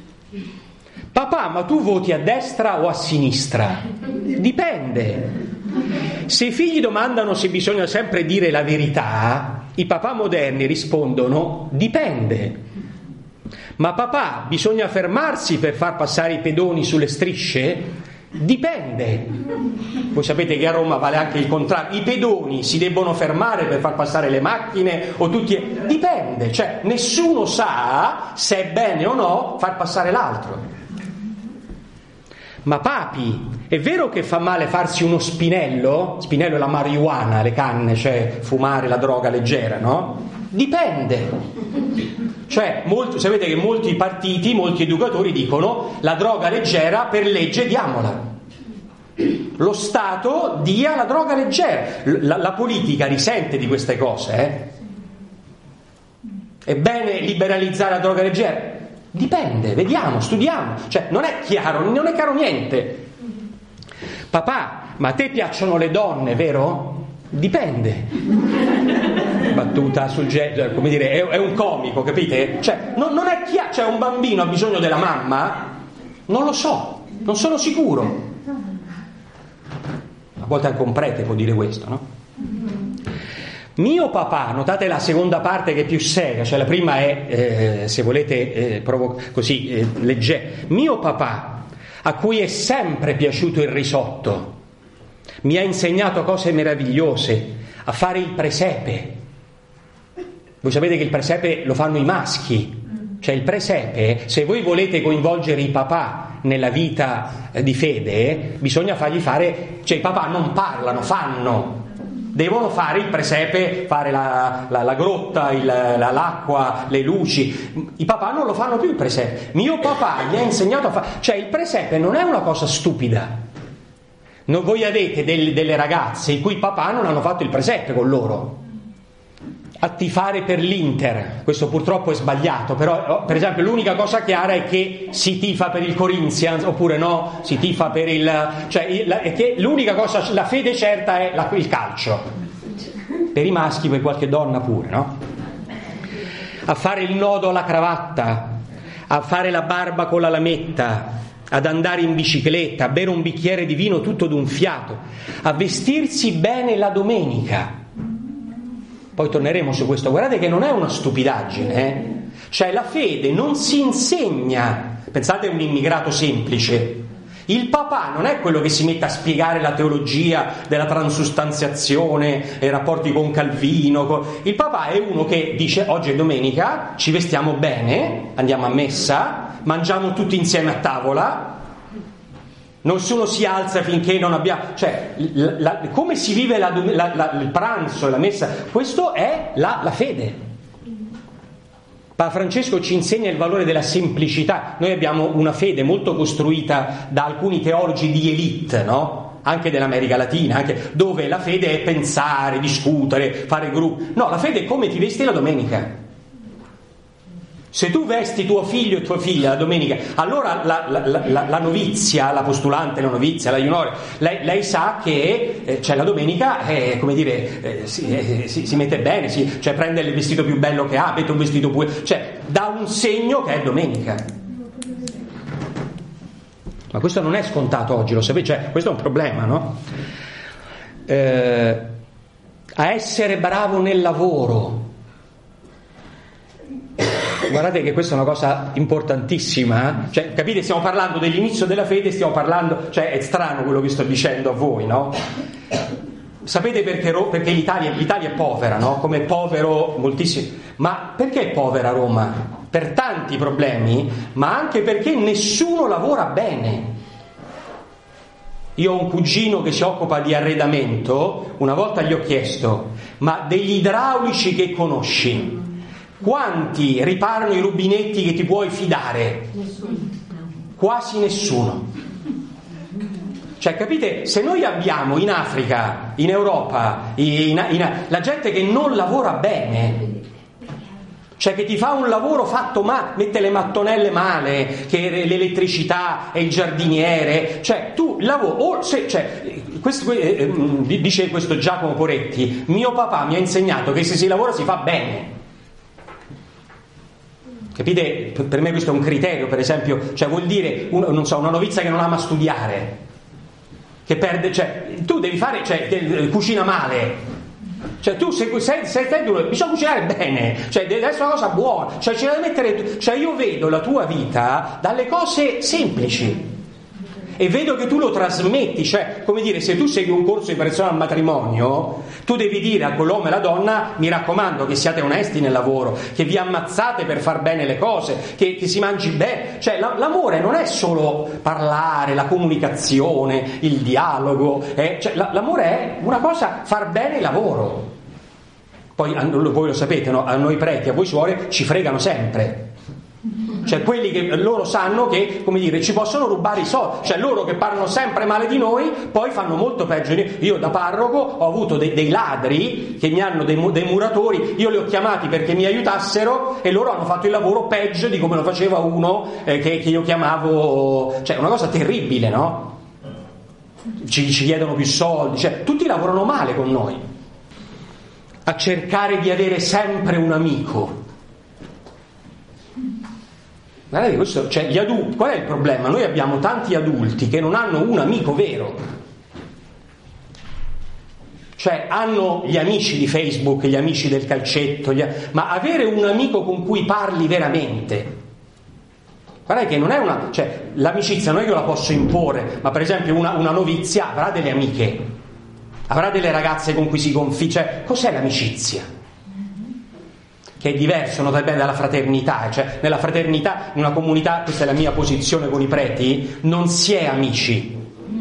Papà, ma tu voti a destra o a sinistra? Dipende. Se i figli domandano se bisogna sempre dire la verità, i papà moderni rispondono dipende. Ma papà, bisogna fermarsi per far passare i pedoni sulle strisce? Dipende. Voi sapete che a Roma vale anche il contrario, i pedoni si debbono fermare per far passare le macchine o tutti? Dipende, cioè nessuno sa se è bene o no far passare l'altro. Ma papi, è vero che fa male farsi uno spinello? Spinello è la marijuana, le canne, cioè fumare la droga leggera, no? Dipende. Cioè, molti, sapete che molti partiti, molti educatori dicono la droga leggera per legge diamola. Lo Stato dia la droga leggera. La, la politica risente di queste cose, eh? È bene liberalizzare la droga leggera? Dipende, vediamo, studiamo, cioè non è chiaro, non è chiaro niente. Papà, ma a te piacciono le donne, vero? Dipende. Battuta sul genere, come dire, è, è un comico, capite? Cioè non, non è chiaro, cioè un bambino ha bisogno della mamma? Non lo so, non sono sicuro. A volte anche un prete può dire questo, no? Mio papà, notate la seconda parte che è più seria, cioè la prima è, eh, se volete, eh, provo- così, eh, legge. Mio papà, a cui è sempre piaciuto il risotto, mi ha insegnato cose meravigliose, a fare il presepe. Voi sapete che il presepe lo fanno i maschi, cioè il presepe, se voi volete coinvolgere i papà nella vita di fede, bisogna fargli fare, cioè i papà non parlano, fanno. Devono fare il presepe, fare la, la, la grotta, il, la, l'acqua, le luci. I papà non lo fanno più il presepe. Mio papà gli ha insegnato a fare... Cioè il presepe non è una cosa stupida. Non, voi avete del, delle ragazze i cui papà non hanno fatto il presepe con loro. A tifare per l'Inter. Questo purtroppo è sbagliato, però per esempio l'unica cosa chiara è che si tifa per il Corinthians, oppure no, si tifa per il... Cioè è che l'unica cosa, la fede certa è la, il calcio. Per i maschi, per qualche donna pure, no? A fare il nodo alla cravatta, a fare la barba con la lametta, ad andare in bicicletta, a bere un bicchiere di vino tutto d'un fiato, a vestirsi bene la domenica. Poi torneremo su questo. Guardate che non è una stupidaggine, eh? Cioè la fede non si insegna. Pensate a un immigrato semplice. Il papà non è quello che si mette a spiegare la teologia della transustanziazione e i rapporti con Calvino. Il papà è uno che dice oggi è domenica, ci vestiamo bene, andiamo a messa, mangiamo tutti insieme a tavola, nessuno si alza finché non abbiamo, cioè la, la, come si vive la, la, la, il pranzo e la messa, questo è la, la fede. Papa Francesco ci insegna il valore della semplicità. Noi abbiamo una fede molto costruita da alcuni teologi di elite, no? Anche dell'America Latina, anche dove la fede è pensare, discutere, fare gruppi. No, la fede è come ti vesti la domenica. Se tu vesti tuo figlio e tua figlia la domenica, allora la, la, la, la novizia, la postulante, la novizia, la juniore, lei, lei sa che eh, cioè la domenica è, come dire, eh, si, eh, si, si mette bene, si, cioè prende il vestito più bello che ha, mette un vestito più, cioè dà un segno che è domenica. Ma questo non è scontato oggi, lo sapete, cioè questo è un problema, no? Eh, a essere bravo nel lavoro. Guardate che questa è una cosa importantissima, cioè capite, stiamo parlando dell'inizio della fede, stiamo parlando, cioè è strano quello che sto dicendo a voi, no? Sapete perché, perché l'Italia, l'Italia è povera, no? Come è povero moltissimo, ma perché è povera Roma? Per tanti problemi, ma anche perché nessuno lavora bene. Io ho un cugino che si occupa di arredamento, una volta gli ho chiesto, ma degli idraulici che conosci, quanti riparano i rubinetti che ti puoi fidare? Nessuno. Quasi nessuno. Cioè, capite? Se noi abbiamo in Africa, in Europa, in, in, la gente che non lavora bene, cioè che ti fa un lavoro fatto male, mette le mattonelle male, che l'elettricità e il giardiniere, cioè tu lavori, o se, cioè, questo, eh, dice questo Giacomo Poretti, mio papà mi ha insegnato che se si lavora si fa bene. Capite? Per me questo è un criterio, per esempio, cioè vuol dire, un, non so, una novizia che non ama studiare, che perde, cioè tu devi fare, cioè che cucina male, cioè tu sei, sei, sei te, bisogna cucinare bene, cioè deve essere una cosa buona, cioè ci devi mettere, cioè io vedo la tua vita dalle cose semplici e vedo che tu lo trasmetti, cioè come dire, se tu segui un corso di preparazione al matrimonio, tu devi dire a quell'uomo e alla donna, mi raccomando che siate onesti nel lavoro, che vi ammazzate per far bene le cose, che, che si mangi bene, cioè la, l'amore non è solo parlare, la comunicazione, il dialogo, eh? Cioè, la, l'amore è una cosa, far bene il lavoro. Poi voi lo sapete, no? A noi preti, a voi suore ci fregano sempre. Cioè quelli che loro sanno che, come dire, ci possono rubare i soldi, cioè loro che parlano sempre male di noi poi fanno molto peggio. Io da parroco ho avuto dei, dei ladri che mi hanno, dei, dei muratori, io li ho chiamati perché mi aiutassero e loro hanno fatto il lavoro peggio di come lo faceva uno eh, che, che io chiamavo, cioè una cosa terribile, no? Ci, ci chiedono più soldi, cioè tutti lavorano male con noi, a cercare di avere sempre un amico. Guardate, questo, cioè gli adulti, qual è il problema? Noi abbiamo tanti adulti che non hanno un amico vero, cioè hanno gli amici di Facebook, gli amici del calcetto, gli, ma avere un amico con cui parli veramente, guardate che non è una, cioè l'amicizia non è che io la posso imporre, ma per esempio una, una novizia avrà delle amiche, avrà delle ragazze con cui si confida, cioè cos'è l'amicizia? Che è diverso, notate bene, dalla fraternità, cioè nella fraternità, in una comunità, questa è la mia posizione con i preti, non si è amici,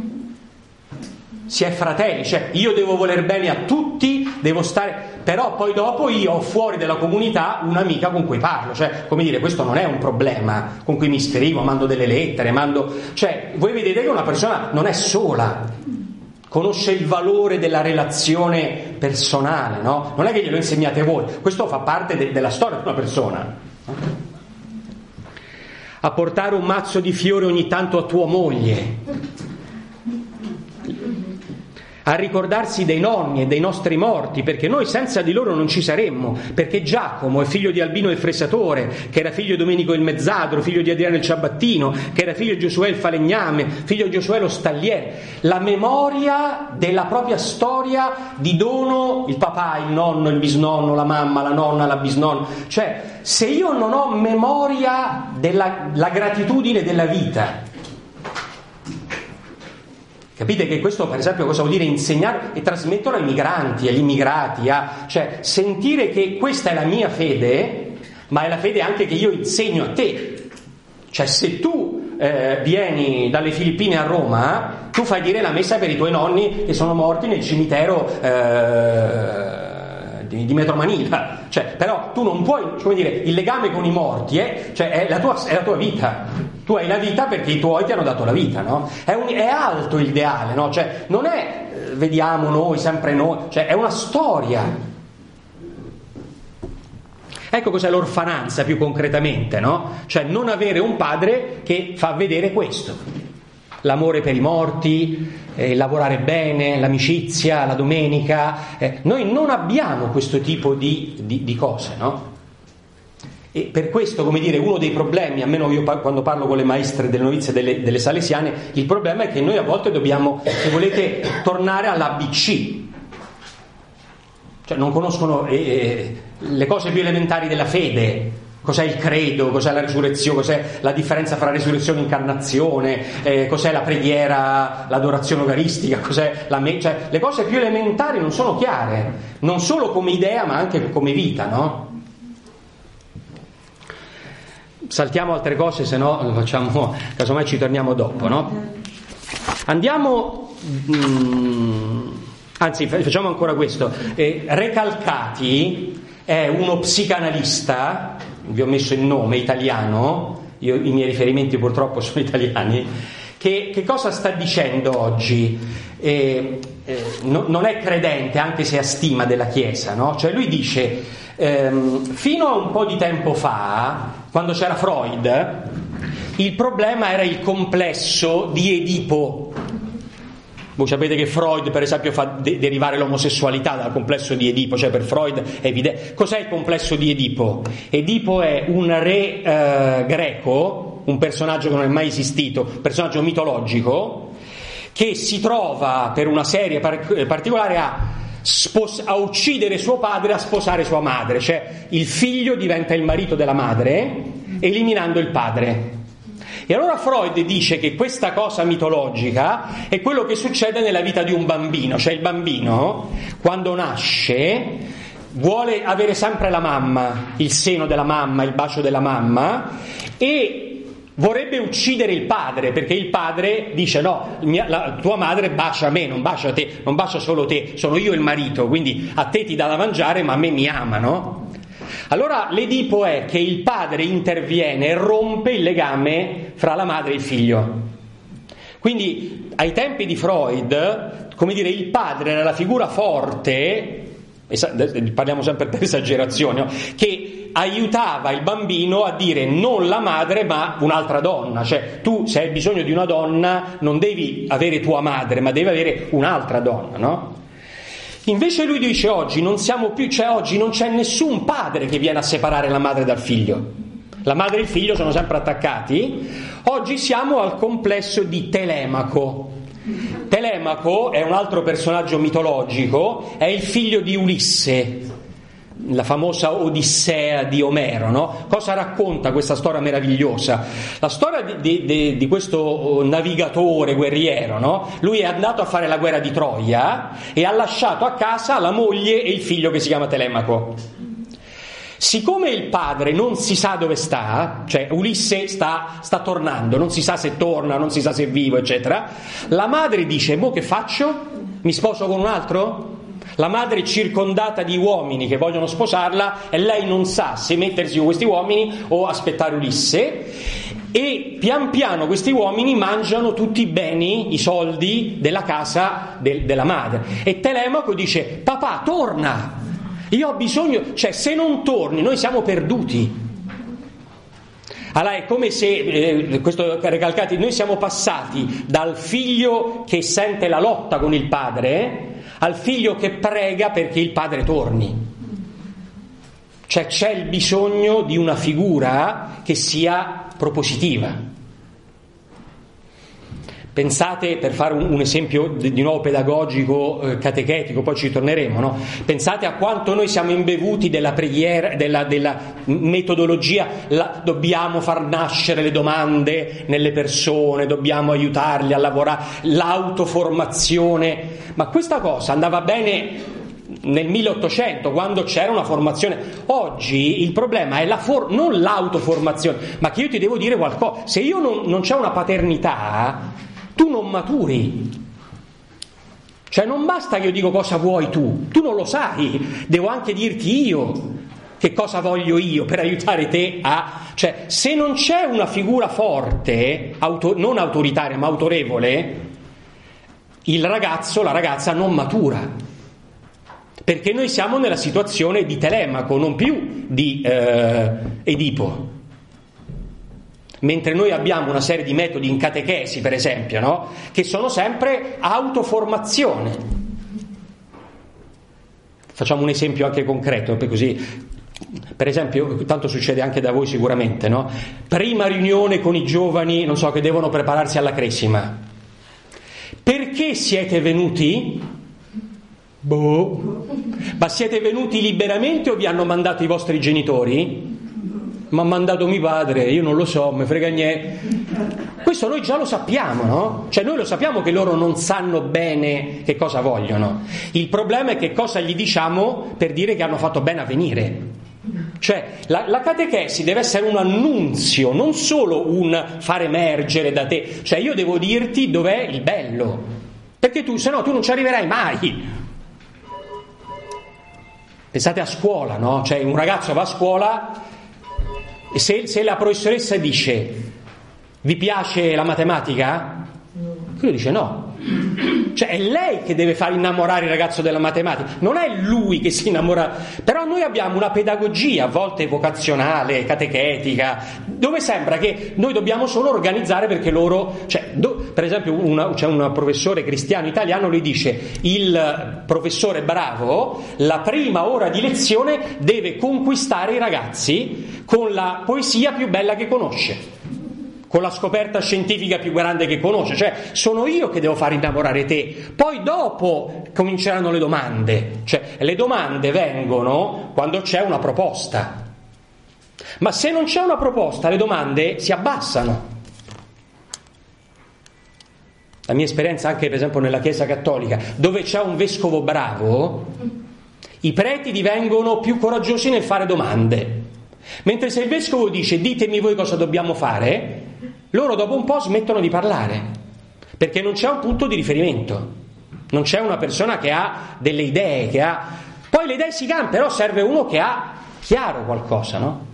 si è fratelli, cioè io devo voler bene a tutti, devo stare, però poi dopo io ho fuori dalla comunità un'amica con cui parlo, cioè come dire, questo non è un problema, con cui mi scrivo, mando delle lettere, mando, cioè voi vedete che una persona non è sola, conosce il valore della relazione personale, no? Non è che glielo insegnate voi, questo fa parte de- della storia di una persona. A portare un mazzo di fiori ogni tanto a tua moglie, a ricordarsi dei nonni e dei nostri morti, perché noi senza di loro non ci saremmo, perché Giacomo è figlio di Albino il Fressatore, che era figlio di Domenico il Mezzadro, figlio di Adriano il Ciabattino, che era figlio di Giosuè il Falegname, figlio di Giosuè lo Stalliere. La memoria della propria storia di dono, il papà, il nonno, il bisnonno, la mamma, la nonna, la bisnonna, cioè se io non ho memoria della la gratitudine della vita, capite che questo, per esempio, cosa vuol dire insegnare e trasmetterlo ai migranti, agli immigrati, a, cioè sentire che questa è la mia fede, ma è la fede anche che io insegno a te. Cioè, se tu eh, vieni dalle Filippine a Roma, tu fai dire la messa per i tuoi nonni che sono morti nel cimitero eh, di, di Metro Manila. Cioè, però tu non puoi, come dire, il legame con i morti è, cioè, è, la tua, è la tua vita. Tu hai la vita perché i tuoi ti hanno dato la vita, no? È, un, è alto ideale, no? Cioè, non è eh, vediamo noi, sempre noi, cioè è una storia. Ecco cos'è l'orfananza più concretamente, no? Cioè non avere un padre che fa vedere questo. L'amore per i morti, eh, lavorare bene, l'amicizia, la domenica. Eh, noi non abbiamo questo tipo di, di, di cose, no? E per questo, come dire, uno dei problemi, almeno io quando parlo con le maestre delle novizie delle, delle salesiane, il problema è che noi a volte dobbiamo, se volete, tornare all'A B C. Cioè non conoscono eh, le cose più elementari della fede, cos'è il credo, cos'è la risurrezione, cos'è la differenza fra resurrezione e incarnazione, eh, cos'è la preghiera, l'adorazione eucaristica, cos'è la me- cioè le cose più elementari non sono chiare, non solo come idea ma anche come vita, no? Saltiamo altre cose, se no lo facciamo, casomai ci torniamo dopo, no? Andiamo... Mm, Anzi, facciamo ancora questo. Eh, Recalcati è uno psicanalista, vi ho messo il nome, italiano, io, i miei riferimenti purtroppo sono italiani, che, che cosa sta dicendo oggi? Eh, eh, no, non è credente, anche se ha stima della Chiesa, no? Cioè lui dice, ehm, fino a un po' di tempo fa, quando c'era Freud, il problema era il complesso di Edipo. Voi sapete che Freud, per esempio, fa de- derivare l'omosessualità dal complesso di Edipo, cioè per Freud è evidente. Cos'è il complesso di Edipo? Edipo è un re eh, greco, un personaggio che non è mai esistito, un personaggio mitologico, che si trova per una serie par- particolare a, spos- a uccidere suo padre, a sposare sua madre, cioè il figlio diventa il marito della madre, eliminando il padre. E allora Freud dice che questa cosa mitologica è quello che succede nella vita di un bambino, cioè il bambino quando nasce vuole avere sempre la mamma, il seno della mamma, il bacio della mamma, e vorrebbe uccidere il padre, perché il padre dice no, mia, la tua madre bacia me, non bacia te, non bacia solo te, sono io il marito, quindi a te ti dà da mangiare ma a me mi ama, no? Allora l'Edipo è che il padre interviene e rompe il legame fra la madre e il figlio. Quindi ai tempi di Freud, come dire, il padre era la figura forte, parliamo sempre per esagerazione, no? Che aiutava il bambino a dire non la madre ma un'altra donna, cioè tu se hai bisogno di una donna non devi avere tua madre ma devi avere un'altra donna, no? Invece lui dice oggi non siamo più, cioè oggi non c'è nessun padre che viene a separare la madre dal figlio. La madre e il figlio sono sempre attaccati. Oggi siamo al complesso di Telemaco. Telemaco è un altro personaggio mitologico, è il figlio di Ulisse, la famosa Odissea di Omero, no? Cosa racconta questa storia meravigliosa? La storia di, di, di, di questo navigatore guerriero, no? Lui è andato a fare la guerra di Troia e ha lasciato a casa la moglie e il figlio che si chiama Telemaco. Siccome il padre non si sa dove sta, cioè Ulisse sta, sta tornando, non si sa se torna, non si sa se è vivo, eccetera, la madre dice: mo che faccio? Mi sposo con un altro? La madre è circondata di uomini che vogliono sposarla e lei non sa se mettersi con questi uomini o aspettare Ulisse, e pian piano questi uomini mangiano tutti i beni, i soldi della casa del, della madre, e Telemaco dice: papà, torna, io ho bisogno, cioè se non torni noi siamo perduti. Allora è come se, eh, questo Recalcati, noi siamo passati dal figlio che sente la lotta con il padre al figlio che prega perché il padre torni. Cioè c'è il bisogno di una figura che sia propositiva. Pensate, per fare un, un esempio di, di nuovo pedagogico, eh, catechetico, poi ci torneremo, no? Pensate a quanto noi siamo imbevuti della preghiera, della, della metodologia, la, dobbiamo far nascere le domande nelle persone, dobbiamo aiutarli a lavorare, l'autoformazione, ma questa cosa andava bene nel milleottocento, quando c'era una formazione. Oggi il problema è la for- non l'autoformazione, ma che io ti devo dire qualcosa. Se io non, non c'è una paternità, tu non maturi. Cioè non basta che io dico cosa vuoi tu, tu non lo sai, devo anche dirti io che cosa voglio io per aiutare te a... Cioè se non c'è una figura forte, auto... non autoritaria ma autorevole, il ragazzo, la ragazza non matura, perché noi siamo nella situazione di Telemaco, non più di eh, Edipo. Mentre noi abbiamo una serie di metodi in catechesi, per esempio, no? Che sono sempre autoformazione. Facciamo un esempio anche concreto, per così, per esempio, tanto succede anche da voi sicuramente, no? Prima riunione con i giovani, non so, che devono prepararsi alla cresima. Perché siete venuti? Boh. Ma siete venuti liberamente o vi hanno mandato i vostri genitori? Mi ha mandato mio padre, io non lo so, mi frega niente. Questo noi già lo sappiamo, no? Cioè noi lo sappiamo che loro non sanno bene che cosa vogliono. Il problema è che cosa gli diciamo per dire che hanno fatto bene a venire. Cioè la, la catechesi deve essere un annunzio, non solo un far emergere da te. Cioè io devo dirti dov'è il bello, perché tu, se no tu non ci arriverai mai. Pensate a scuola, no? Cioè un ragazzo va a scuola e se, se la professoressa dice vi piace la matematica? Lui dice no. Cioè è lei che deve far innamorare il ragazzo della matematica, non è lui che si innamora. Però noi abbiamo una pedagogia a volte vocazionale, catechetica, dove sembra che noi dobbiamo solo organizzare perché loro, cioè, do, per esempio una, c'è un professore cristiano italiano, lui dice il professore bravo la prima ora di lezione deve conquistare i ragazzi con la poesia più bella che conosce, con la scoperta scientifica più grande che conosce. Cioè sono io che devo far innamorare te, poi dopo cominceranno le domande. Cioè le domande vengono quando c'è una proposta, ma se non c'è una proposta le domande si abbassano. La mia esperienza anche per esempio nella Chiesa Cattolica, dove c'è un vescovo bravo, i preti divengono più coraggiosi nel fare domande, mentre se il vescovo dice ditemi voi cosa dobbiamo fare, loro dopo un po' smettono di parlare, perché non c'è un punto di riferimento, non c'è una persona che ha delle idee, che ha... Poi le idee si cambiano, però serve uno che ha chiaro qualcosa, no?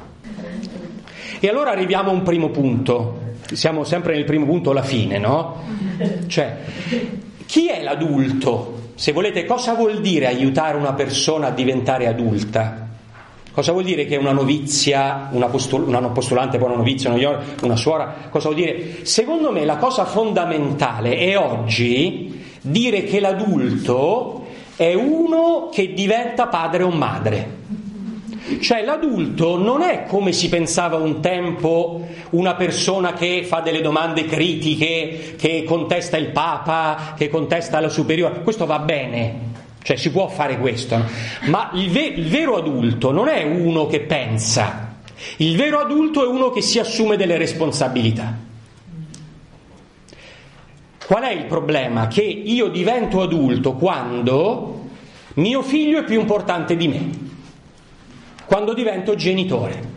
E allora arriviamo a un primo punto, siamo sempre nel primo punto alla fine, no? Cioè, chi è l'adulto? Se volete, cosa vuol dire aiutare una persona a diventare adulta? Cosa vuol dire che una novizia, una, postul- una postulante, poi una novizia, una, una suora, cosa vuol dire? Secondo me la cosa fondamentale è oggi dire che l'adulto è uno che diventa padre o madre. Cioè l'adulto non è come si pensava un tempo, una persona che fa delle domande critiche, che contesta il Papa, che contesta la superiore. Questo va bene, cioè si può fare questo, no? Ma il, ve- il vero adulto non è uno che pensa, il vero adulto è uno che si assume delle responsabilità. Qual è il problema? Che io divento adulto quando mio figlio è più importante di me, quando divento genitore.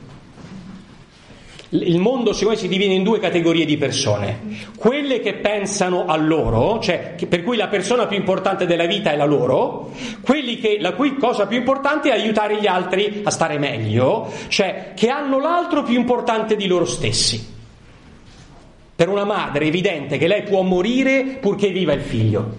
Il mondo secondo me si divide in due categorie di persone: quelle che pensano a loro, cioè per cui la persona più importante della vita è la loro, quelli che la cui cosa più importante è aiutare gli altri a stare meglio, cioè che hanno l'altro più importante di loro stessi. Per una madre è evidente che lei può morire purché viva il figlio.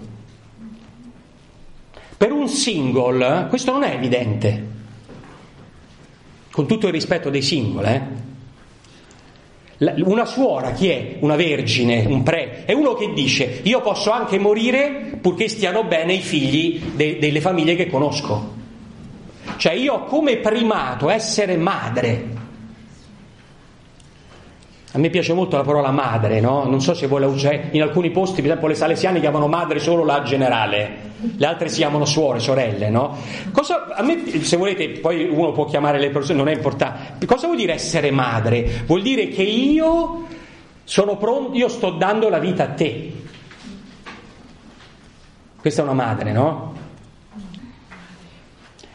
Per un single questo non è evidente, con tutto il rispetto dei single, eh? Una suora chi è? Una vergine, un pre, è uno che dice io posso anche morire purché stiano bene i figli de- delle famiglie che conosco. Cioè io ho come primato essere madre. A me piace molto la parola madre, no? Non so se voi la usate, in alcuni posti, per esempio le salesiane chiamano madre solo la generale, le altre si chiamano suore, sorelle, no? Cosa, a me, se volete, poi uno può chiamare le persone, non è importante. Cosa vuol dire essere madre? Vuol dire che io sono pronto, io sto dando la vita a te. Questa è una madre, no?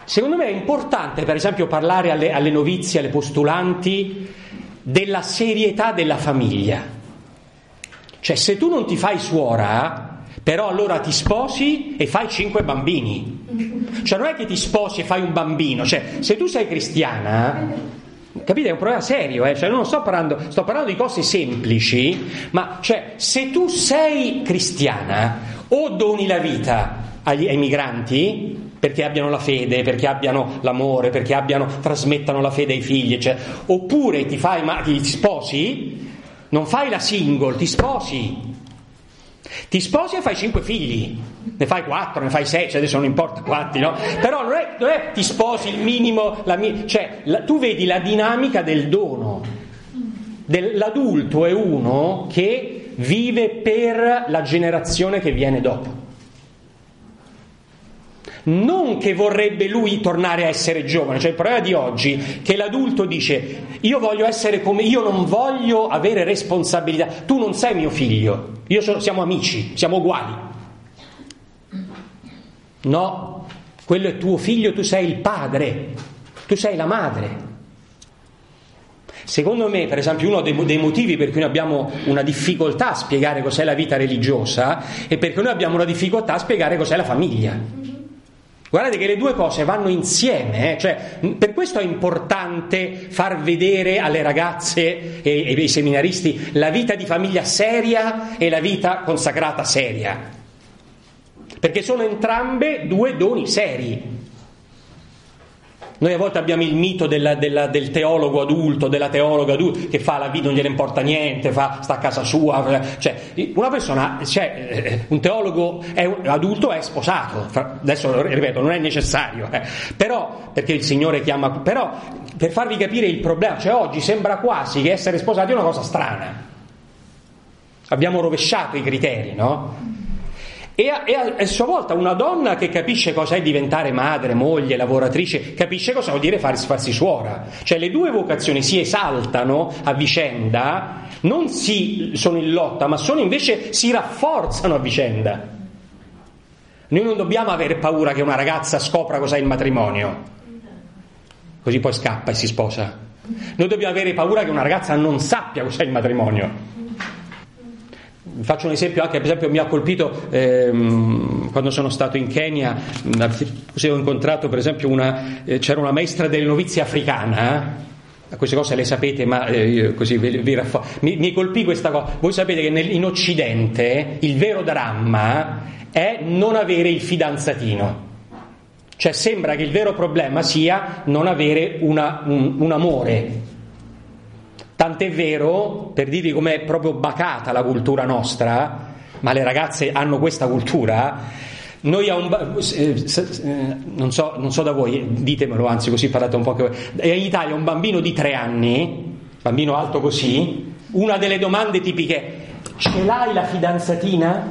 Secondo me è importante, per esempio, parlare alle, alle novizie, alle postulanti, della serietà della famiglia. Cioè, se tu non ti fai suora, però allora ti sposi e fai cinque bambini. Cioè, non è che ti sposi e fai un bambino. Cioè, se tu sei cristiana, capite? È un problema serio, eh? Cioè, non sto parlando, sto parlando di cose semplici, ma cioè, se tu sei cristiana o doni la vita agli, ai migranti, perché abbiano la fede, perché abbiano l'amore, perché abbiano, trasmettano la fede ai figli, cioè, oppure ti fai, ma ti sposi, non fai la single, ti sposi, ti sposi e fai cinque figli, ne fai quattro, ne fai sei, cioè adesso non importa quanti, no? Però non è, non è ti sposi il minimo, la, cioè la, tu vedi la dinamica del dono, del, l'adulto è uno che vive per la generazione che viene dopo. Non che vorrebbe lui tornare a essere giovane, cioè il problema di oggi è che l'adulto dice io voglio essere come, io non voglio avere responsabilità, tu non sei mio figlio, io sono, siamo amici, siamo uguali. No, quello è tuo figlio, tu sei il padre, tu sei la madre. Secondo me, per esempio, uno dei, dei motivi per cui noi abbiamo una difficoltà a spiegare cos'è la vita religiosa è perché noi abbiamo una difficoltà a spiegare cos'è la famiglia. Guardate che le due cose vanno insieme, eh? Cioè, per questo è importante far vedere alle ragazze e, e ai seminaristi la vita di famiglia seria e la vita consacrata seria, perché sono entrambe due doni seri. Noi a volte abbiamo il mito della, della, del teologo adulto, della teologa adulta che fa la vita, non gliene importa niente, fa, sta a casa sua. Cioè, una persona, cioè, un teologo è un, adulto è sposato. Adesso ripeto, non è necessario, eh. Però perché il Signore chiama. Però per farvi capire il problema, cioè oggi sembra quasi che essere sposati è una cosa strana. Abbiamo rovesciato i criteri, no? E a, e a sua volta una donna che capisce cosa è diventare madre, moglie, lavoratrice, capisce cosa vuol dire farsi, farsi suora. Cioè le due vocazioni si esaltano a vicenda, non si sono in lotta, ma sono invece si rafforzano a vicenda. Noi non dobbiamo avere paura che una ragazza scopra cos'è il matrimonio, così poi scappa e si sposa. Noi dobbiamo avere paura che una ragazza non sappia cos'è il matrimonio. Faccio un esempio anche, per esempio mi ha colpito ehm, quando sono stato in Kenya, così ho incontrato per esempio una, eh, c'era una maestra delle novizie africana, eh? Queste cose le sapete, ma eh, così vi, vi raffo- mi, mi colpì questa cosa. Voi sapete che nel, in Occidente il vero dramma è non avere il fidanzatino, cioè sembra che il vero problema sia non avere una, un, un amore. Tant'è vero, per dirvi com'è proprio bacata la cultura nostra, ma le ragazze hanno questa cultura, noi a un, eh, non so, non so da voi, ditemelo, anzi così parlate un po' che in Italia un bambino di tre anni, bambino alto così, una delle domande tipiche: ce l'hai la fidanzatina?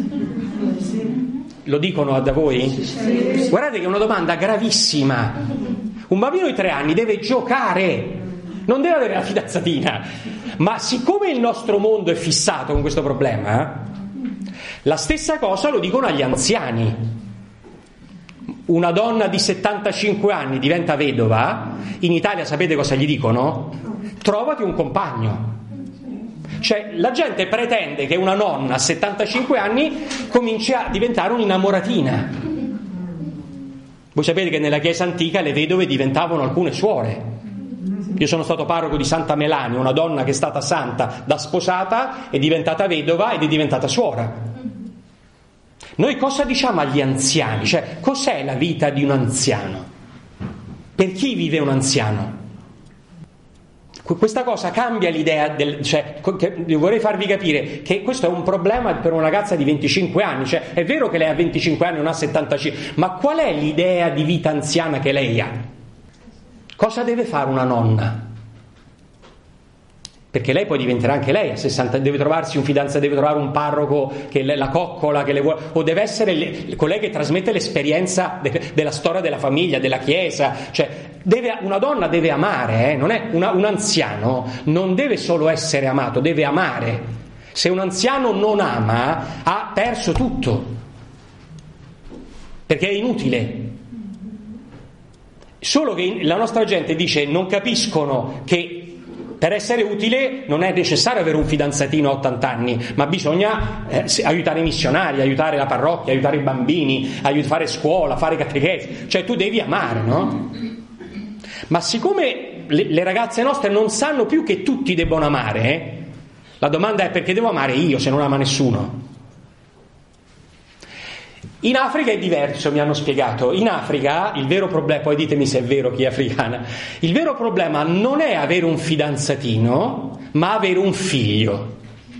Lo dicono da voi? Guardate che è una domanda gravissima. Un bambino di tre anni deve giocare, non deve avere la fidanzatina, ma siccome il nostro mondo è fissato con questo problema, la stessa cosa lo dicono agli anziani. Una donna di settantacinque anni diventa vedova, in Italia sapete cosa gli dicono? Trovati un compagno. Cioè la gente pretende che una nonna a settantacinque anni cominci a diventare un'innamoratina. Voi sapete che nella Chiesa antica le vedove diventavano alcune suore. Io sono stato parroco di Santa Melania, una donna che è stata santa da sposata, è diventata vedova ed è diventata suora. Noi cosa diciamo agli anziani? Cioè, cos'è la vita di un anziano? Per chi vive un anziano? Questa cosa cambia l'idea del, cioè, vorrei farvi capire che questo è un problema per una ragazza di venticinque anni. Cioè, è vero che lei ha venticinque anni, non ha settantacinque, ma qual è l'idea di vita anziana che lei ha? Cosa deve fare una nonna? Perché lei poi diventerà anche lei a sessanta, deve trovarsi un fidanzato, deve trovare un parroco che le, la coccola, che le vuole, o deve essere le, colei che trasmette l'esperienza de, della storia della famiglia, della Chiesa. Cioè, deve, una donna deve amare, eh? Non è una, un anziano non deve solo essere amato, deve amare. Se un anziano non ama, ha perso tutto, perché è inutile. Solo che la nostra gente dice non capiscono che per essere utile non è necessario avere un fidanzatino a ottanta anni, ma bisogna eh, aiutare i missionari, aiutare la parrocchia, aiutare i bambini, aiut- fare scuola, fare catechesi, cioè tu devi amare, no? Ma siccome le, le ragazze nostre non sanno più che tutti debbono amare, eh, la domanda è: perché devo amare io se non ama nessuno? In Africa è diverso, mi hanno spiegato. In Africa il vero problema, poi ditemi se è vero chi è africana, il vero problema non è avere un fidanzatino, ma avere un figlio.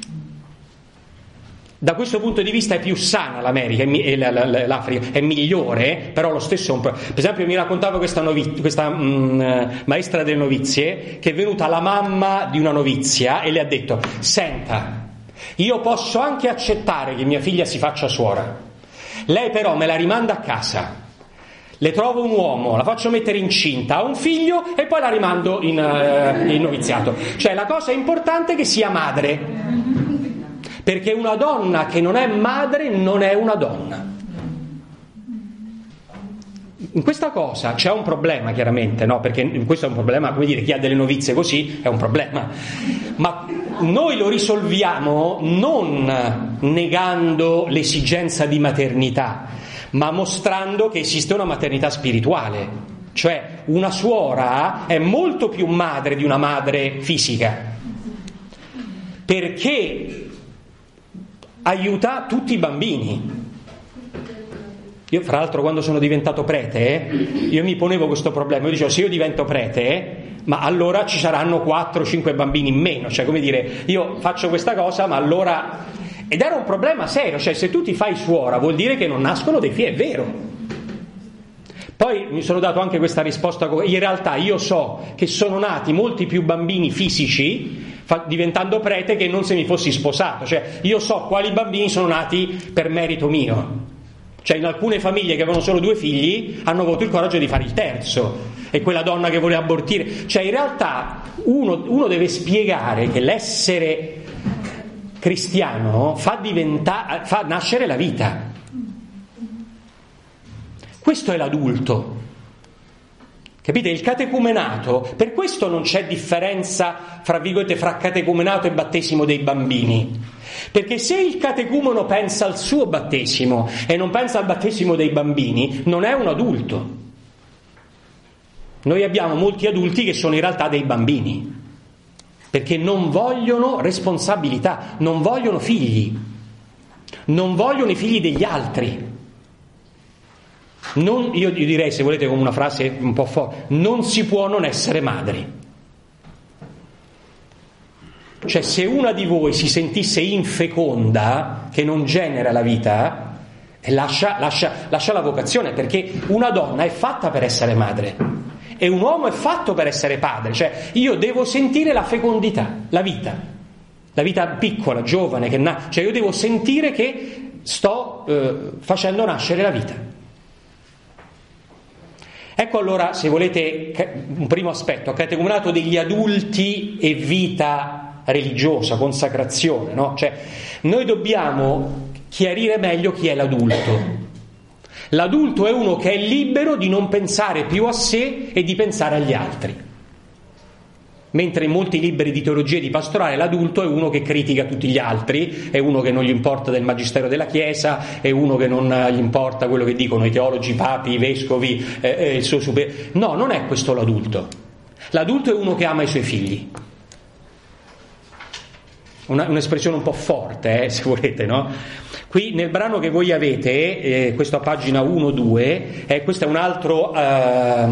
Da questo punto di vista è più sana l'America, l'Africa è migliore, però lo stesso è un problema. Per esempio mi raccontava questa, noviz- questa mh, maestra delle novizie che è venuta la mamma di una novizia e le ha detto: senta, io posso anche accettare che mia figlia si faccia suora, lei però me la rimanda a casa, le trovo un uomo, la faccio mettere incinta, ha un figlio e poi la rimando in, uh, in noviziato. Cioè la cosa importante è che sia madre, perché una donna che non è madre non è una donna. In questa cosa c'è un problema, chiaramente, no? Perché questo è un problema, come dire, chi ha delle novizie così è un problema, ma noi lo risolviamo non negando l'esigenza di maternità, ma mostrando che esiste una maternità spirituale. Cioè una suora è molto più madre di una madre fisica, perché aiuta tutti i bambini. Io fra l'altro quando sono diventato prete, eh, io mi ponevo questo problema, io dicevo: se io divento prete, eh, ma allora ci saranno quattro cinque bambini in meno, cioè come dire, io faccio questa cosa ma allora... Ed era un problema serio, cioè se tu ti fai suora vuol dire che non nascono dei figli, è vero. Poi mi sono dato anche questa risposta: in realtà io so che sono nati molti più bambini fisici fa, diventando prete che non se mi fossi sposato, cioè io so quali bambini sono nati per merito mio. Cioè in alcune famiglie che avevano solo due figli hanno avuto il coraggio di fare il terzo, e quella donna che voleva abortire, cioè in realtà uno, uno deve spiegare che l'essere cristiano fa, diventa, fa nascere la vita. Questo è l'adulto, capite? Il catecumenato, per questo non c'è differenza fra virgolette fra catecumenato e battesimo dei bambini, perché se il catecumeno pensa al suo battesimo e non pensa al battesimo dei bambini, non è un adulto. Noi abbiamo molti adulti che sono in realtà dei bambini, perché non vogliono responsabilità, non vogliono figli, non vogliono i figli degli altri. Non, io, io direi, se volete con una frase un po' forte, non si può non essere madri. Cioè se una di voi si sentisse infeconda, che non genera la vita, lascia, lascia, lascia la vocazione, perché una donna è fatta per essere madre e un uomo è fatto per essere padre. Cioè io devo sentire la fecondità, la vita, la vita piccola, giovane, che na- cioè io devo sentire che sto eh, facendo nascere la vita. Ecco allora, se volete, un primo aspetto, catecumenato degli adulti e vita religiosa, consacrazione, no? Cioè noi dobbiamo chiarire meglio chi è l'adulto. L'adulto è uno che è libero di non pensare più a sé e di pensare agli altri, mentre in molti libri di teologia e di pastorale l'adulto è uno che critica tutti gli altri, è uno che non gli importa del magistero della Chiesa, è uno che non gli importa quello che dicono i teologi, i papi, i vescovi, eh, eh, il suo super... No, non è questo l'adulto. L'adulto è uno che ama i suoi figli. Una, un'espressione un po' forte, eh, se volete, no? Qui nel brano che voi avete, eh, questo a pagina uno due, eh, questo è un altro eh,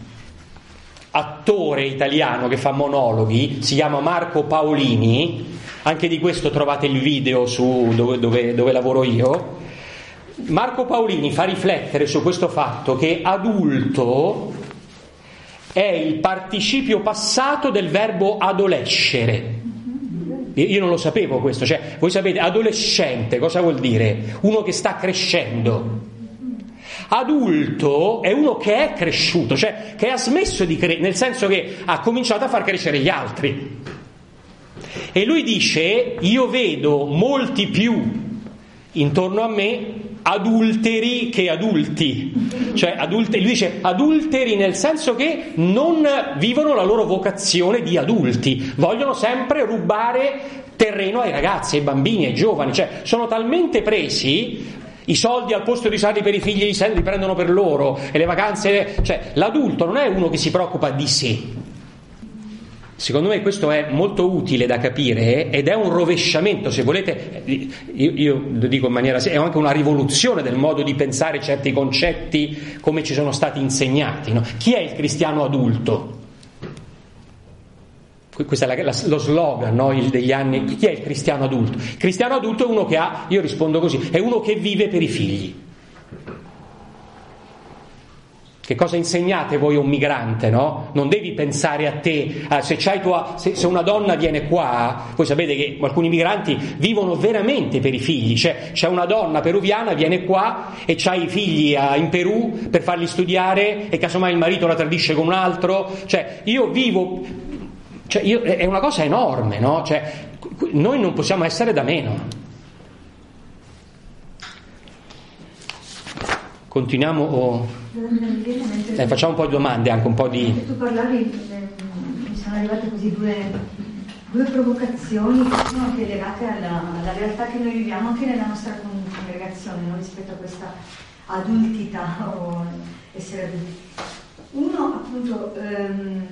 attore italiano che fa monologhi, si chiama Marco Paolini, anche di questo trovate il video su dove, dove, dove lavoro io. Marco Paolini fa riflettere su questo fatto che adulto è il participio passato del verbo adolescere. Io non lo sapevo questo, cioè voi sapete adolescente cosa vuol dire? Uno che sta crescendo. Adulto è uno che è cresciuto, cioè che ha smesso di crescere, nel senso che ha cominciato a far crescere gli altri. E lui dice: io vedo molti più intorno a me adulteri che adulti, cioè adulteri, lui dice adulteri nel senso che non vivono la loro vocazione di adulti, vogliono sempre rubare terreno ai ragazzi, ai bambini, ai giovani, cioè sono talmente presi, i soldi al posto di usarli per i figli li prendono per loro, e le vacanze, cioè l'adulto non è uno che si preoccupa di sé. Secondo me questo è molto utile da capire, ed è un rovesciamento, se volete, io, io lo dico in maniera, è anche una rivoluzione del modo di pensare certi concetti come ci sono stati insegnati, no? Chi è il cristiano adulto? Questo è la, la, lo slogan, no? Il, degli anni. Chi è il cristiano adulto? Il cristiano adulto è uno che ha, io rispondo così, è uno che vive per i figli. Che cosa insegnate voi a un migrante, no? Non devi pensare a te, ah, se, c'hai tua, se, se una donna viene qua, voi sapete che alcuni migranti vivono veramente per i figli, cioè c'è una donna peruviana, viene qua e c'ha i figli a, in Perù per farli studiare e casomai il marito la tradisce con un altro, cioè io vivo, cioè io, è una cosa enorme, no? Cioè noi non possiamo essere da meno. Continuiamo o... eh, facciamo un po' di domande, anche un po' di... Mentre tu parlavi, mi sono arrivate così due, due provocazioni che sono anche legate alla, alla realtà che noi viviamo anche nella nostra congregazione, no? Rispetto a questa adultità o essere adulti. Uno, appunto, ehm,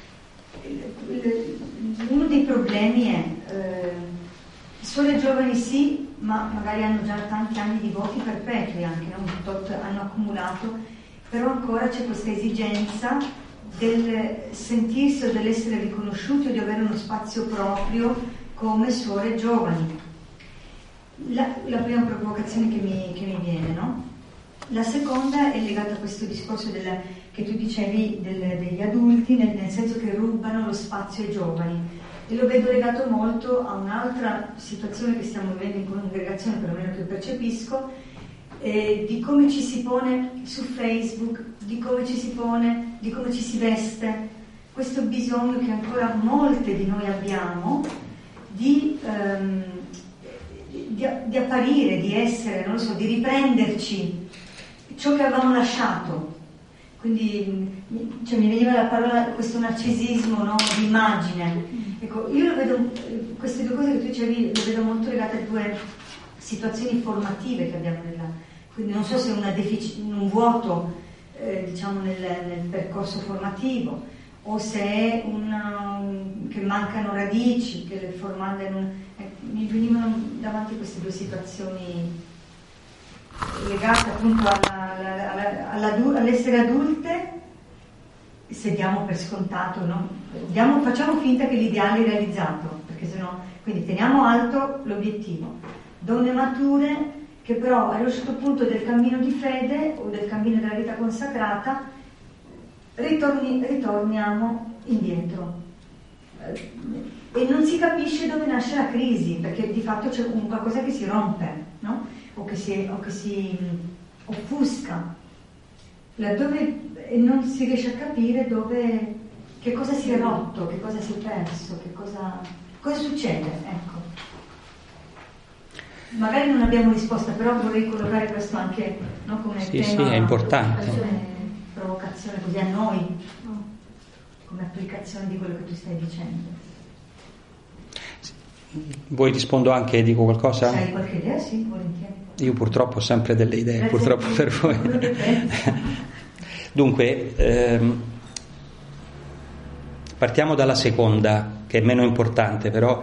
uno dei problemi è eh, solo i giovani sì, ma magari hanno già tanti anni di voti perpetui anche, no? Tot hanno accumulato, però ancora c'è questa esigenza del sentirsi o dell'essere riconosciuti o di avere uno spazio proprio come suore giovani. La, la prima provocazione che mi, che mi viene, no? La seconda è legata a questo discorso della, che tu dicevi del, degli adulti, nel, nel senso che rubano lo spazio ai giovani. E lo vedo legato molto a un'altra situazione che stiamo vivendo in congregazione, perlomeno che percepisco, eh, di come ci si pone su Facebook, di come ci si pone, di come ci si veste, questo bisogno che ancora molte di noi abbiamo di, ehm, di, di apparire, di essere, non lo so, di riprenderci ciò che avevamo lasciato. Quindi cioè, mi veniva la parola, questo narcisismo, no, di immagine. Ecco, io lo vedo, queste due cose che tu dicevi, lo vedo molto legate a due situazioni formative che abbiamo nella, quindi non so se è una defici, un vuoto eh, diciamo nel, nel percorso formativo o se è una, che mancano radici, che le formande non, eh, mi venivano davanti queste due situazioni legate appunto alla, alla, alla, all'essere adulte, se diamo per scontato, no? Diamo, facciamo finta che l'ideale è realizzato, perché sennò, quindi teniamo alto l'obiettivo. Donne mature che però allo certo punto del cammino di fede o del cammino della vita consacrata ritorni, ritorniamo indietro. E non si capisce dove nasce la crisi, perché di fatto c'è un qualcosa che si rompe, no? O che si, o che si offusca, laddove e non si riesce a capire dove, che cosa si è rotto, che cosa si è perso, che cosa, cosa succede, ecco. Magari non abbiamo risposta, però vorrei collocare questo anche, no, come sì, tema, sì, è importante. provocazione, provocazione così a noi, no? Come applicazione di quello che tu stai dicendo. Vuoi rispondo anche, dico qualcosa? Se hai qualche idea, sì, volentieri. Io purtroppo ho sempre delle idee, Grazie purtroppo per voi. Dunque, ehm, partiamo dalla seconda, che è meno importante, però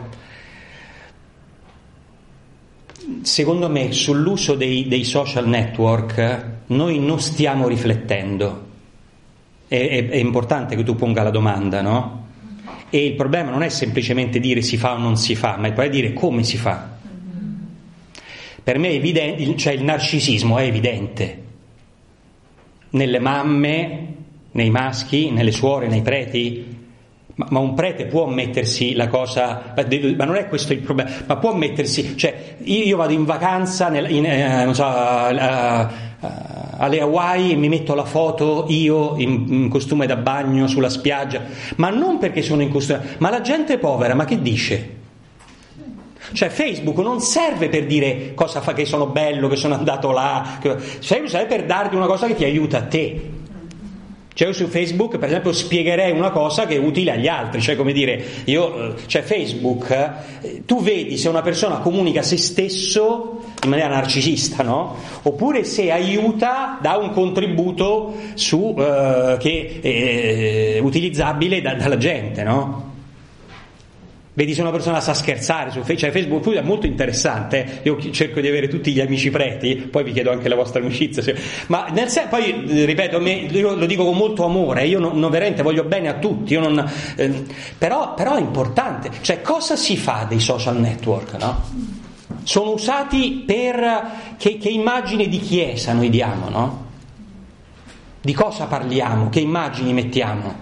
secondo me sull'uso dei, dei social network noi non stiamo riflettendo. È, è, è importante che tu ponga la domanda, no? E il problema non è semplicemente dire si fa o non si fa, ma è poi dire come si fa. Per me è evidente, cioè il narcisismo è evidente nelle mamme, nei maschi, nelle suore, nei preti, ma, ma un prete può mettersi la cosa, ma non è questo il problema, ma può mettersi, cioè io, io vado in vacanza nel, in, eh, non so, uh, uh, alle Hawaii e mi metto la foto io in, in costume da bagno sulla spiaggia, ma non perché sono in costume, ma la gente povera, ma che dice? Cioè Facebook non serve per dire cosa fa, che sono bello, che sono andato là, che... Facebook serve per darti una cosa che ti aiuta a te. Cioè io su Facebook per esempio spiegherei una cosa che è utile agli altri, cioè come dire, io, cioè Facebook, tu vedi se una persona comunica se stesso in maniera narcisista, no? Oppure se aiuta, dà un contributo su, eh, che è utilizzabile da, dalla gente, no? Vedi se una persona sa scherzare su Facebook, cioè Facebook è molto interessante, io cerco di avere tutti gli amici preti, poi vi chiedo anche la vostra amicizia, ma nel senso, poi ripeto, io lo dico con molto amore, io non, non veramente voglio bene a tutti, io non, eh, però, però è importante, cioè cosa si fa dei social network, no? Sono usati per, che, che immagine di chiesa noi diamo, no? Di cosa parliamo, che immagini mettiamo?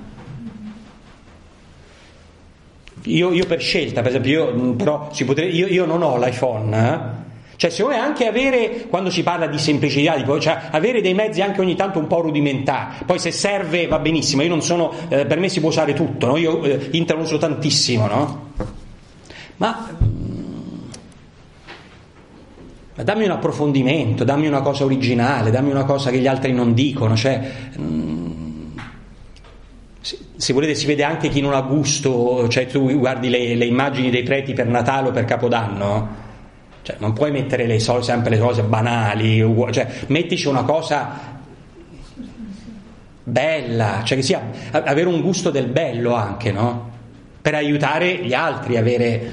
Io, io per scelta, per esempio, io, però si potrebbe, io, io non ho l'iPhone, eh? Cioè secondo me anche avere, quando si parla di semplicità, di, cioè avere dei mezzi anche ogni tanto un po' rudimentari, poi se serve va benissimo, io non sono, eh, per me si può usare tutto, no? Io eh, internet lo uso tantissimo, no? Ma, ma dammi un approfondimento, dammi una cosa originale, dammi una cosa che gli altri non dicono, cioè... Mh, se volete si vede anche chi non ha gusto, cioè tu guardi le, le immagini dei preti per Natale o per Capodanno, cioè non puoi mettere le so, sempre le cose banali, cioè mettici una cosa bella, cioè che sia avere un gusto del bello anche, no? Per aiutare gli altri a avere.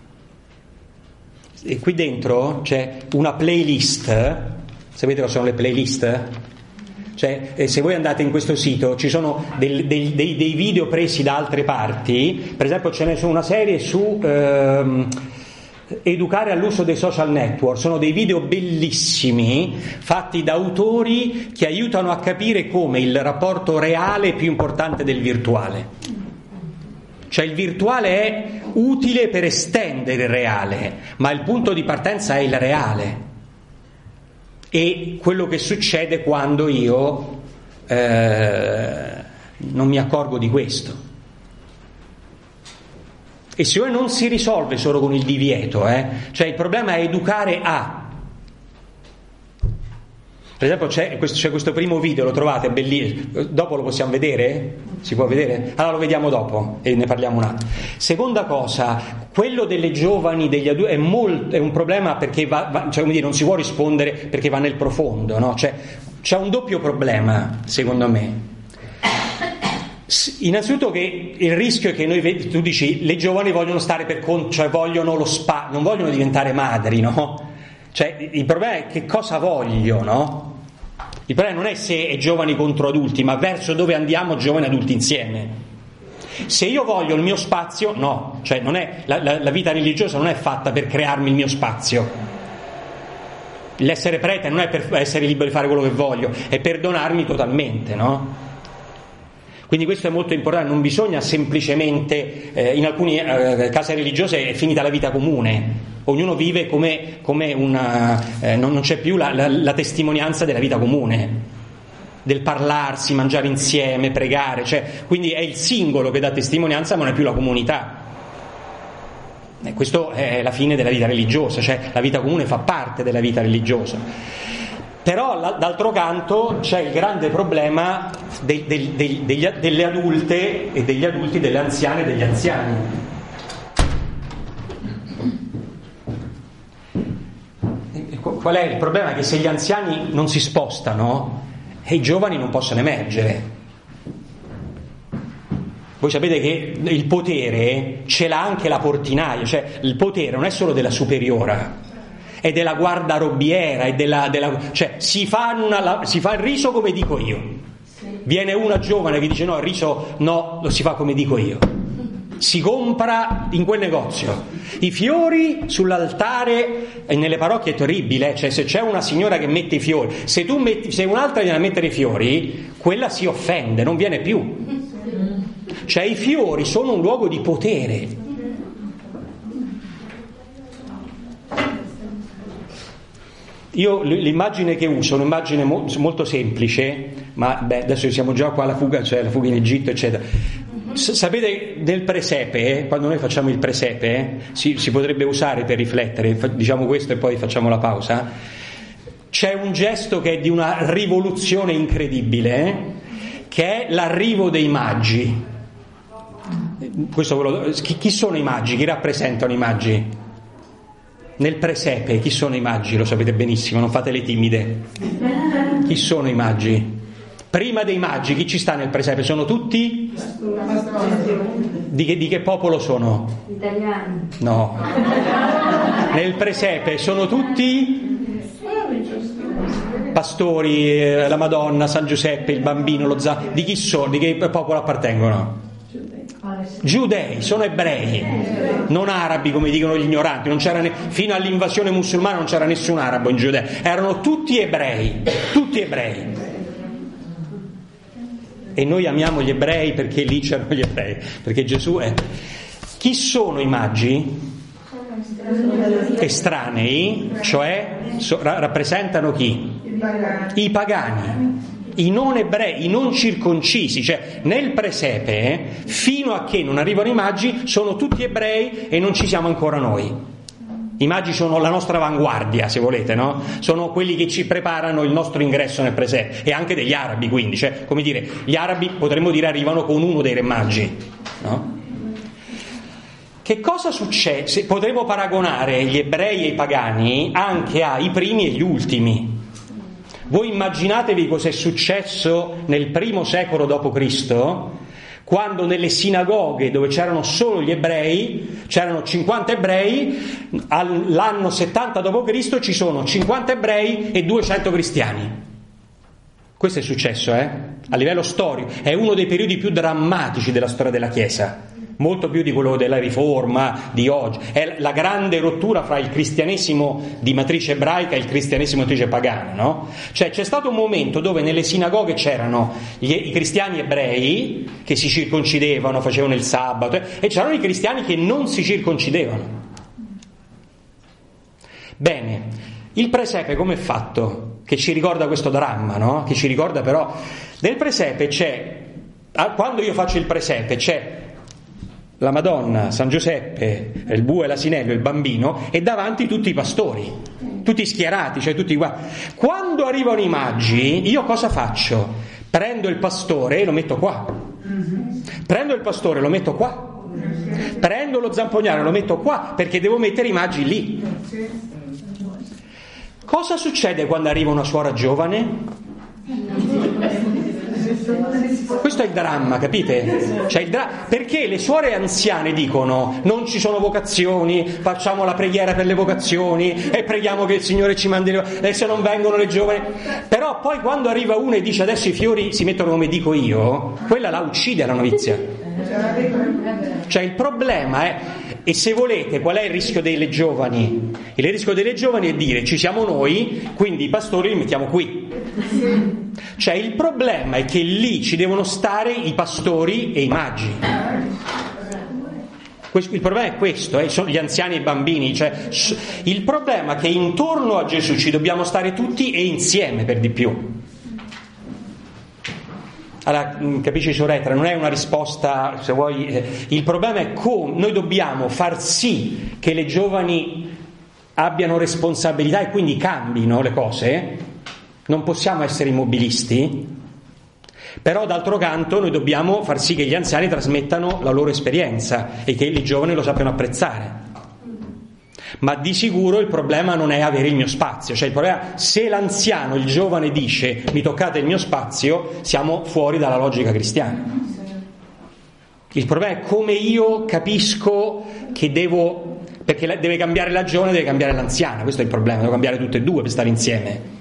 E qui dentro c'è una playlist, sapete cosa sono le playlist? Cioè, eh, se voi andate in questo sito ci sono del, del, dei, dei video presi da altre parti, per esempio ce ne sono una serie su ehm, educare all'uso dei social network, sono dei video bellissimi fatti da autori che aiutano a capire come il rapporto reale è più importante del virtuale. Cioè il virtuale è utile per estendere il reale, ma il punto di partenza è il reale. E quello che succede quando io eh, non mi accorgo di questo. E se non si risolve solo con il divieto, eh? Cioè il problema è educare a. Per esempio c'è questo, c'è questo primo video, lo trovate, è bellissimo, dopo lo possiamo vedere? Si può vedere? Allora lo vediamo dopo e ne parliamo un attimo. Seconda cosa, quello delle giovani, degli adulti, è, molto, è un problema perché va, va, cioè come dire, non si può rispondere perché va nel profondo, no? Cioè c'è un doppio problema, secondo me. Innanzitutto che il rischio è che noi, tu dici, le giovani vogliono stare per conto, cioè vogliono lo spa, non vogliono diventare madri, no? Cioè il problema è che cosa voglio, no? Il problema non è se è giovani contro adulti, ma verso dove andiamo giovani e adulti insieme. Se io voglio il mio spazio, no, cioè non è la, la, la vita religiosa non è fatta per crearmi il mio spazio. L'essere prete non è per essere libero di fare quello che voglio, è per donarmi totalmente, no? Quindi questo è molto importante, non bisogna semplicemente, eh, in alcune eh, case religiose è finita la vita comune, ognuno vive come, come una, eh, non, non c'è più la, la, la testimonianza della vita comune, del parlarsi, mangiare insieme, pregare, cioè, quindi è il singolo che dà testimonianza ma non è più la comunità. E questo è la fine della vita religiosa, cioè la vita comune fa parte della vita religiosa. Però d'altro canto c'è il grande problema dei, dei, dei, degli, delle adulte e degli adulti, delle anziane e degli anziani. Qual è il problema? Che se gli anziani non si spostano e i giovani non possono emergere. Voi sapete che il potere ce l'ha anche la portinaia, cioè il potere non è solo della superiora, è della guardarobiera, è della, della, cioè si fa, una, si fa il riso come dico io. Viene una giovane che dice no, il riso no, lo si fa come dico io. Si compra in quel negozio. I fiori sull'altare, e nelle parrocchie è terribile, cioè se c'è una signora che mette i fiori, se tu metti, se un'altra viene a mettere i fiori, quella si offende, non viene più. Cioè i fiori sono un luogo di potere. Io l'immagine che uso è un'immagine molto semplice, ma beh, adesso siamo già qua alla fuga, cioè la fuga in Egitto, eccetera. S- sapete, nel presepe, quando noi facciamo il presepe, si, si potrebbe usare per riflettere, fa- diciamo questo e poi facciamo la pausa, c'è un gesto che è di una rivoluzione incredibile, che è l'arrivo dei magi. Questo quello, chi, chi sono i magi? Chi rappresentano i magi? Nel presepe chi sono i magi? Lo sapete benissimo, non fate le timide. Chi sono i magi? Prima dei magi chi ci sta nel presepe? Sono tutti? Di che, di che popolo sono? Italiani. No. Nel presepe sono tutti pastori, la Madonna, San Giuseppe, il bambino, lo za... Di chi sono? Di che popolo appartengono? Giudei, sono ebrei, non arabi come dicono gli ignoranti. Non c'era ne... Fino all'invasione musulmana non c'era nessun arabo in Giudea, erano tutti ebrei, tutti ebrei. E noi amiamo gli ebrei perché lì c'erano gli ebrei, perché Gesù è... Chi sono i magi? Estranei, cioè so, ra- rappresentano chi? I pagani, i non ebrei, i non circoncisi. Cioè nel presepe, fino a che non arrivano i magi, sono tutti ebrei e non ci siamo ancora noi. I magi sono la nostra avanguardia, se volete, no? Sono quelli che ci preparano il nostro ingresso nel presepe, e anche degli arabi, quindi, cioè, come dire, gli arabi potremmo dire arrivano con uno dei re magi, no? Che cosa succede? Se potremmo paragonare gli ebrei e i pagani anche ai primi e gli ultimi. Voi immaginatevi cos'è successo nel primo secolo dopo Cristo, quando nelle sinagoghe dove c'erano solo gli ebrei, c'erano cinquanta ebrei, all'anno settanta dopo Cristo ci sono cinquanta ebrei e duecento cristiani. Questo è successo, eh? A livello storico, è uno dei periodi più drammatici della storia della Chiesa, molto più di quello della Riforma di oggi. È la grande rottura fra il cristianesimo di matrice ebraica e il cristianesimo di matrice pagana, no? Cioè c'è stato un momento dove nelle sinagoghe c'erano gli, i cristiani ebrei che si circoncidevano, facevano il sabato, eh, e c'erano i cristiani che non si circoncidevano. Bene, il presepe come è fatto? Che ci ricorda questo dramma, no? Che ci ricorda però, nel presepe c'è, quando io faccio il presepe c'è la Madonna, San Giuseppe, il bue, l'asinello, il bambino, e davanti tutti i pastori, tutti schierati, cioè tutti qua. Quando arrivano i magi, io cosa faccio? Prendo il pastore e lo metto qua. Prendo il pastore e lo metto qua. Prendo lo zampognaro e lo metto qua, perché devo mettere i magi lì. Cosa succede quando arriva una suora giovane? Questo è il dramma, capite? Cioè il dra- perché le suore anziane dicono non ci sono vocazioni, facciamo la preghiera per le vocazioni e preghiamo che il Signore ci mandi le... e se non vengono le giovani. Però poi quando arriva una e dice adesso i fiori si mettono come dico io, quella la uccide la novizia. Cioè il problema è, e se volete qual è il rischio delle giovani? Il rischio delle giovani è dire ci siamo noi, quindi i pastori li mettiamo qui. Cioè il problema è che lì ci devono stare i pastori e i magi. Il problema è questo, eh, sono gli anziani e i bambini. Cioè, il problema è che intorno a Gesù ci dobbiamo stare tutti e insieme per di più. Allora, capisci sorella, non è una risposta, se vuoi, eh, il problema è come noi dobbiamo far sì che le giovani abbiano responsabilità e quindi cambino le cose. Non possiamo essere immobilisti, però d'altro canto noi dobbiamo far sì che gli anziani trasmettano la loro esperienza e che i giovani lo sappiano apprezzare. Ma di sicuro il problema non è avere il mio spazio, cioè il problema, se l'anziano, il giovane dice mi toccate il mio spazio, siamo fuori dalla logica cristiana. Il problema è come io capisco che devo, perché deve cambiare la giovane, deve cambiare l'anziana, questo è il problema, devo cambiare tutte e due per stare insieme.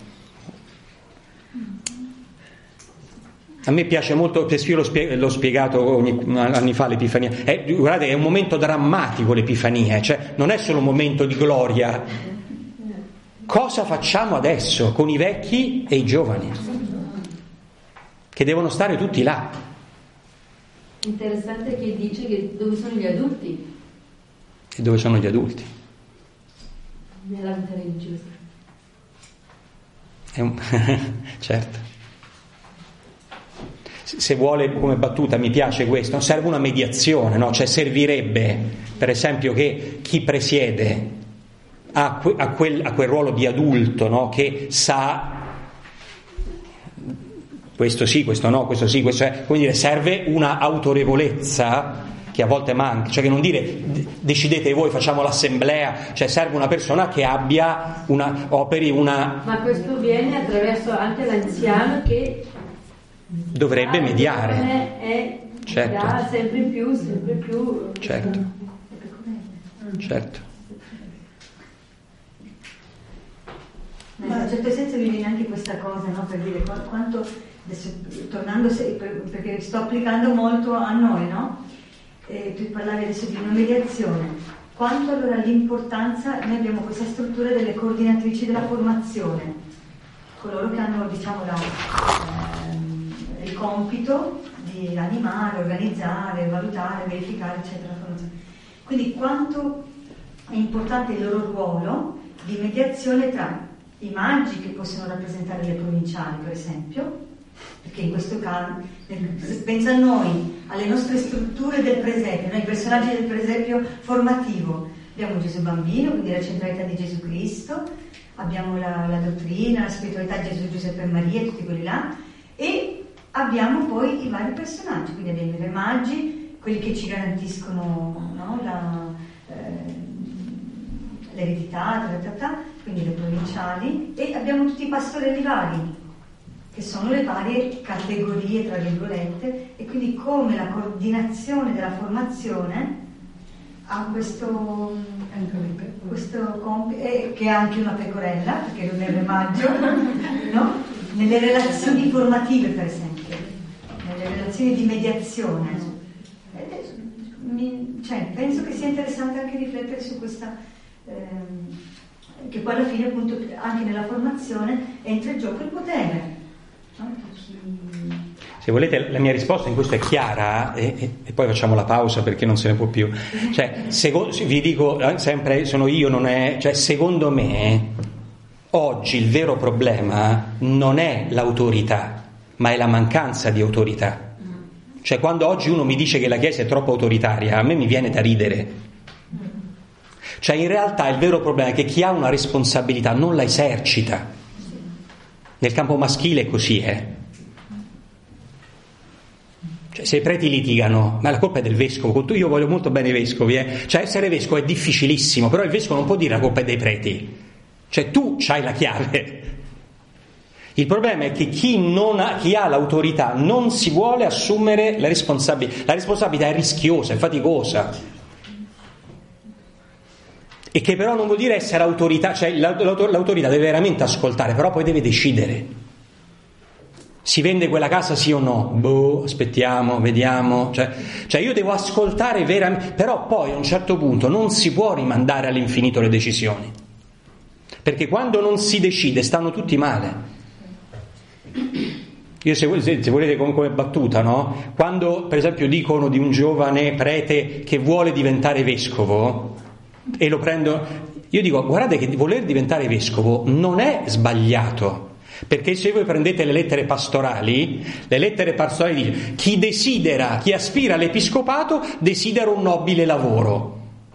A me piace molto, io l'ho, spie- l'ho spiegato ogni, anni fa l'Epifania, è, guardate, è un momento drammatico l'Epifania, cioè non è solo un momento di gloria. Cosa facciamo adesso con i vecchi e i giovani? Che devono stare tutti là. Interessante che dice che dove sono gli adulti? E dove sono gli adulti? Nella vita religiosa. È un... certo. se vuole, come battuta mi piace questo, non serve una mediazione, no? Cioè servirebbe per esempio che chi presiede ha, que, ha, quel, ha quel ruolo di adulto, no? Che sa questo sì, questo no, questo sì, questo è, come dire, serve una autorevolezza che a volte manca, cioè che non dire decidete voi, facciamo l'assemblea, cioè serve una persona che abbia una, operi una... Ma questo viene attraverso anche l'anziano che dovrebbe mediare, è, certo, dà sempre in più, sempre più, certo, certo. Ma in un certo senso mi viene anche questa cosa, no? Per dire quanto, adesso tornando, se, perché sto applicando molto a noi, no? Eh, tu parlavi adesso di una mediazione, quanto allora l'importanza, noi abbiamo questa struttura delle coordinatrici della formazione, coloro che hanno, diciamo, la, ehm, il compito di animare, organizzare, valutare, verificare, eccetera. Quindi quanto è importante il loro ruolo di mediazione tra i maggi che possono rappresentare le provinciali, per esempio, perché in questo caso pensa a noi, alle nostre strutture del presepio, noi personaggi del presepio formativo, abbiamo Gesù Bambino, quindi la centralità di Gesù Cristo, abbiamo la, la dottrina, la spiritualità di Gesù, Giuseppe e Maria, tutti quelli là, e abbiamo poi i vari personaggi, quindi abbiamo i re magi, quelli che ci garantiscono, no, la, eh, l'eredità, ta, ta, ta, quindi le provinciali, e abbiamo tutti i pastorelli vari, che sono le varie categorie, tra virgolette, e quindi come la coordinazione della formazione ha questo, questo compito, eh, che è anche una pecorella, perché non è il maggio, no? Nelle relazioni formative, per esempio, nelle relazioni di mediazione. Eh, mi, cioè, penso che sia interessante anche riflettere su questa... Ehm, che poi alla fine, appunto, anche nella formazione entra in gioco il potere. Se volete la mia risposta in questo è chiara, e, e, e poi facciamo la pausa perché non se ne può più. Cioè, secondo, vi dico sempre, sono io, non è, cioè secondo me oggi il vero problema non è l'autorità, ma è la mancanza di autorità. Cioè quando oggi uno mi dice che la Chiesa è troppo autoritaria, a me mi viene da ridere. Cioè in realtà il vero problema è che chi ha una responsabilità non la esercita. Nel campo maschile è così, eh. Cioè, se i preti litigano, ma la colpa è del vescovo. Io voglio molto bene i vescovi, eh. Cioè essere vescovo è difficilissimo, però il vescovo non può dire la colpa è dei preti. Cioè tu c'hai la chiave. Il problema è che chi, non ha, chi ha l'autorità non si vuole assumere la responsabilità. La responsabilità è rischiosa, è faticosa. E che però non vuol dire essere autorità, cioè l'autorità deve veramente ascoltare, però poi deve decidere. Si vende quella casa sì o no? Boh, aspettiamo, vediamo. Cioè, cioè io devo ascoltare veramente, però poi a un certo punto non si può rimandare all'infinito le decisioni. Perché quando non si decide stanno tutti male. Io se, se, se volete come, come battuta, no? Quando per esempio dicono di un giovane prete che vuole diventare vescovo, e lo prendo, io dico guardate che voler diventare vescovo non è sbagliato, perché se voi prendete le lettere pastorali, le lettere pastorali dicono chi desidera, chi aspira all'episcopato desidera un nobile lavoro.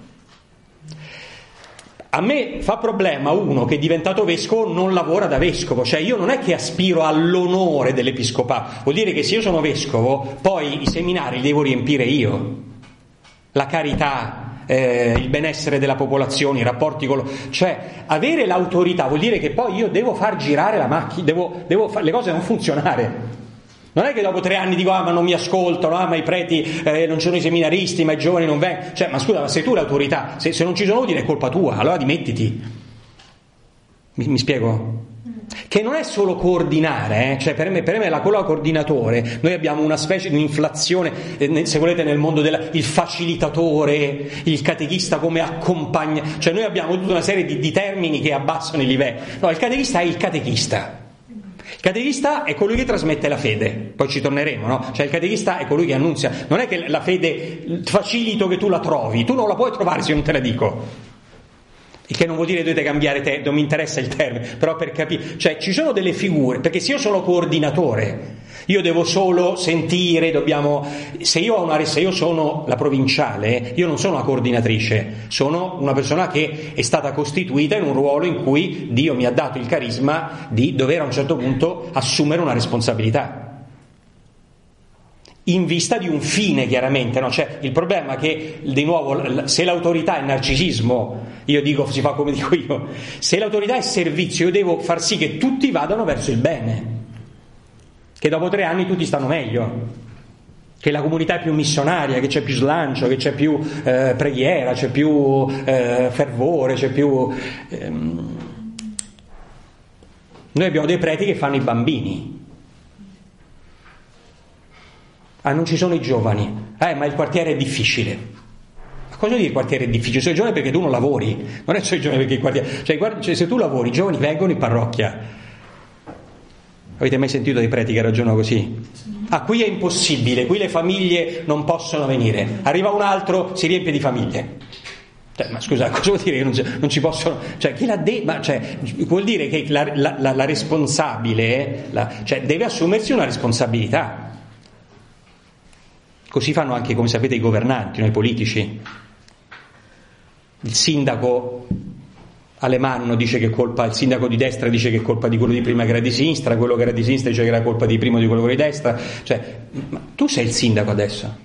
A me fa problema uno che è diventato vescovo non lavora da vescovo, cioè io non è che aspiro all'onore dell'episcopato, vuol dire che se io sono vescovo poi i seminari li devo riempire io, la carità, Eh, il benessere della popolazione, i rapporti con lo... cioè avere l'autorità vuol dire che poi io devo far girare la macchina, devo, devo far... le cose devono funzionare. Non è che dopo tre anni dico ah ma non mi ascoltano, ah ma i preti eh, non ci sono i seminaristi, ma i giovani non vengono, cioè ma scusa, ma sei tu l'autorità, se, se non ci sono utili è colpa tua, allora dimettiti. Mi, mi spiego? Che non è solo coordinare, eh? Cioè per me, per me la parola coordinatore, noi abbiamo una specie di inflazione, eh, se volete nel mondo del il facilitatore, il catechista come accompagna, cioè noi abbiamo tutta una serie di, di termini che abbassano i livelli. No, il catechista è il catechista. Il catechista è colui che trasmette la fede, poi ci torneremo, no? Cioè il catechista è colui che annunzia, non è che la fede facilito che tu la trovi, tu non la puoi trovare se io non te la dico. Il che non vuol dire che dovete cambiare te, non mi interessa il termine, però per capire, cioè ci sono delle figure, perché se io sono coordinatore, Io devo solo sentire, dobbiamo... Se io, ho una, se io sono la provinciale, io non sono una coordinatrice, sono una persona che è stata costituita in un ruolo in cui Dio mi ha dato il carisma di dover a un certo punto assumere una responsabilità. In vista di un fine, chiaramente, no? Cioè, il problema è che, di nuovo, se l'autorità è narcisismo, io dico, si fa come dico io, se l'autorità è servizio, io devo far sì che tutti vadano verso il bene, che dopo tre anni tutti stanno meglio, che la comunità è più missionaria, che c'è più slancio, che c'è più eh, preghiera, c'è più eh, fervore, c'è più... Ehm... Noi abbiamo dei preti che fanno i bambini. Ah, non ci sono i giovani. Eh, ma il quartiere è difficile. Ma cosa vuol dire il quartiere è difficile? Sono i giovani perché tu non lavori. Non è solo i giovani perché il quartiere... Cioè, guarda, cioè, se tu lavori, i giovani vengono in parrocchia. Avete mai sentito dei preti che ragionano così? Ah, qui è impossibile, qui le famiglie non possono venire. Arriva un altro, si riempie di famiglie. Cioè, ma scusa, cosa vuol dire che non ci, non ci possono... Cioè, chi l'ha detto? Ma, cioè, vuol dire che la, la, la, la responsabile la, cioè, deve assumersi una responsabilità. Così fanno anche, come sapete, i governanti, noi politici. Il sindaco Alemanno dice che è colpa, il sindaco di destra dice che è colpa di quello di prima che era di sinistra, quello che era di sinistra dice che era colpa di primo di quello che era di destra. Cioè, ma tu sei il sindaco adesso.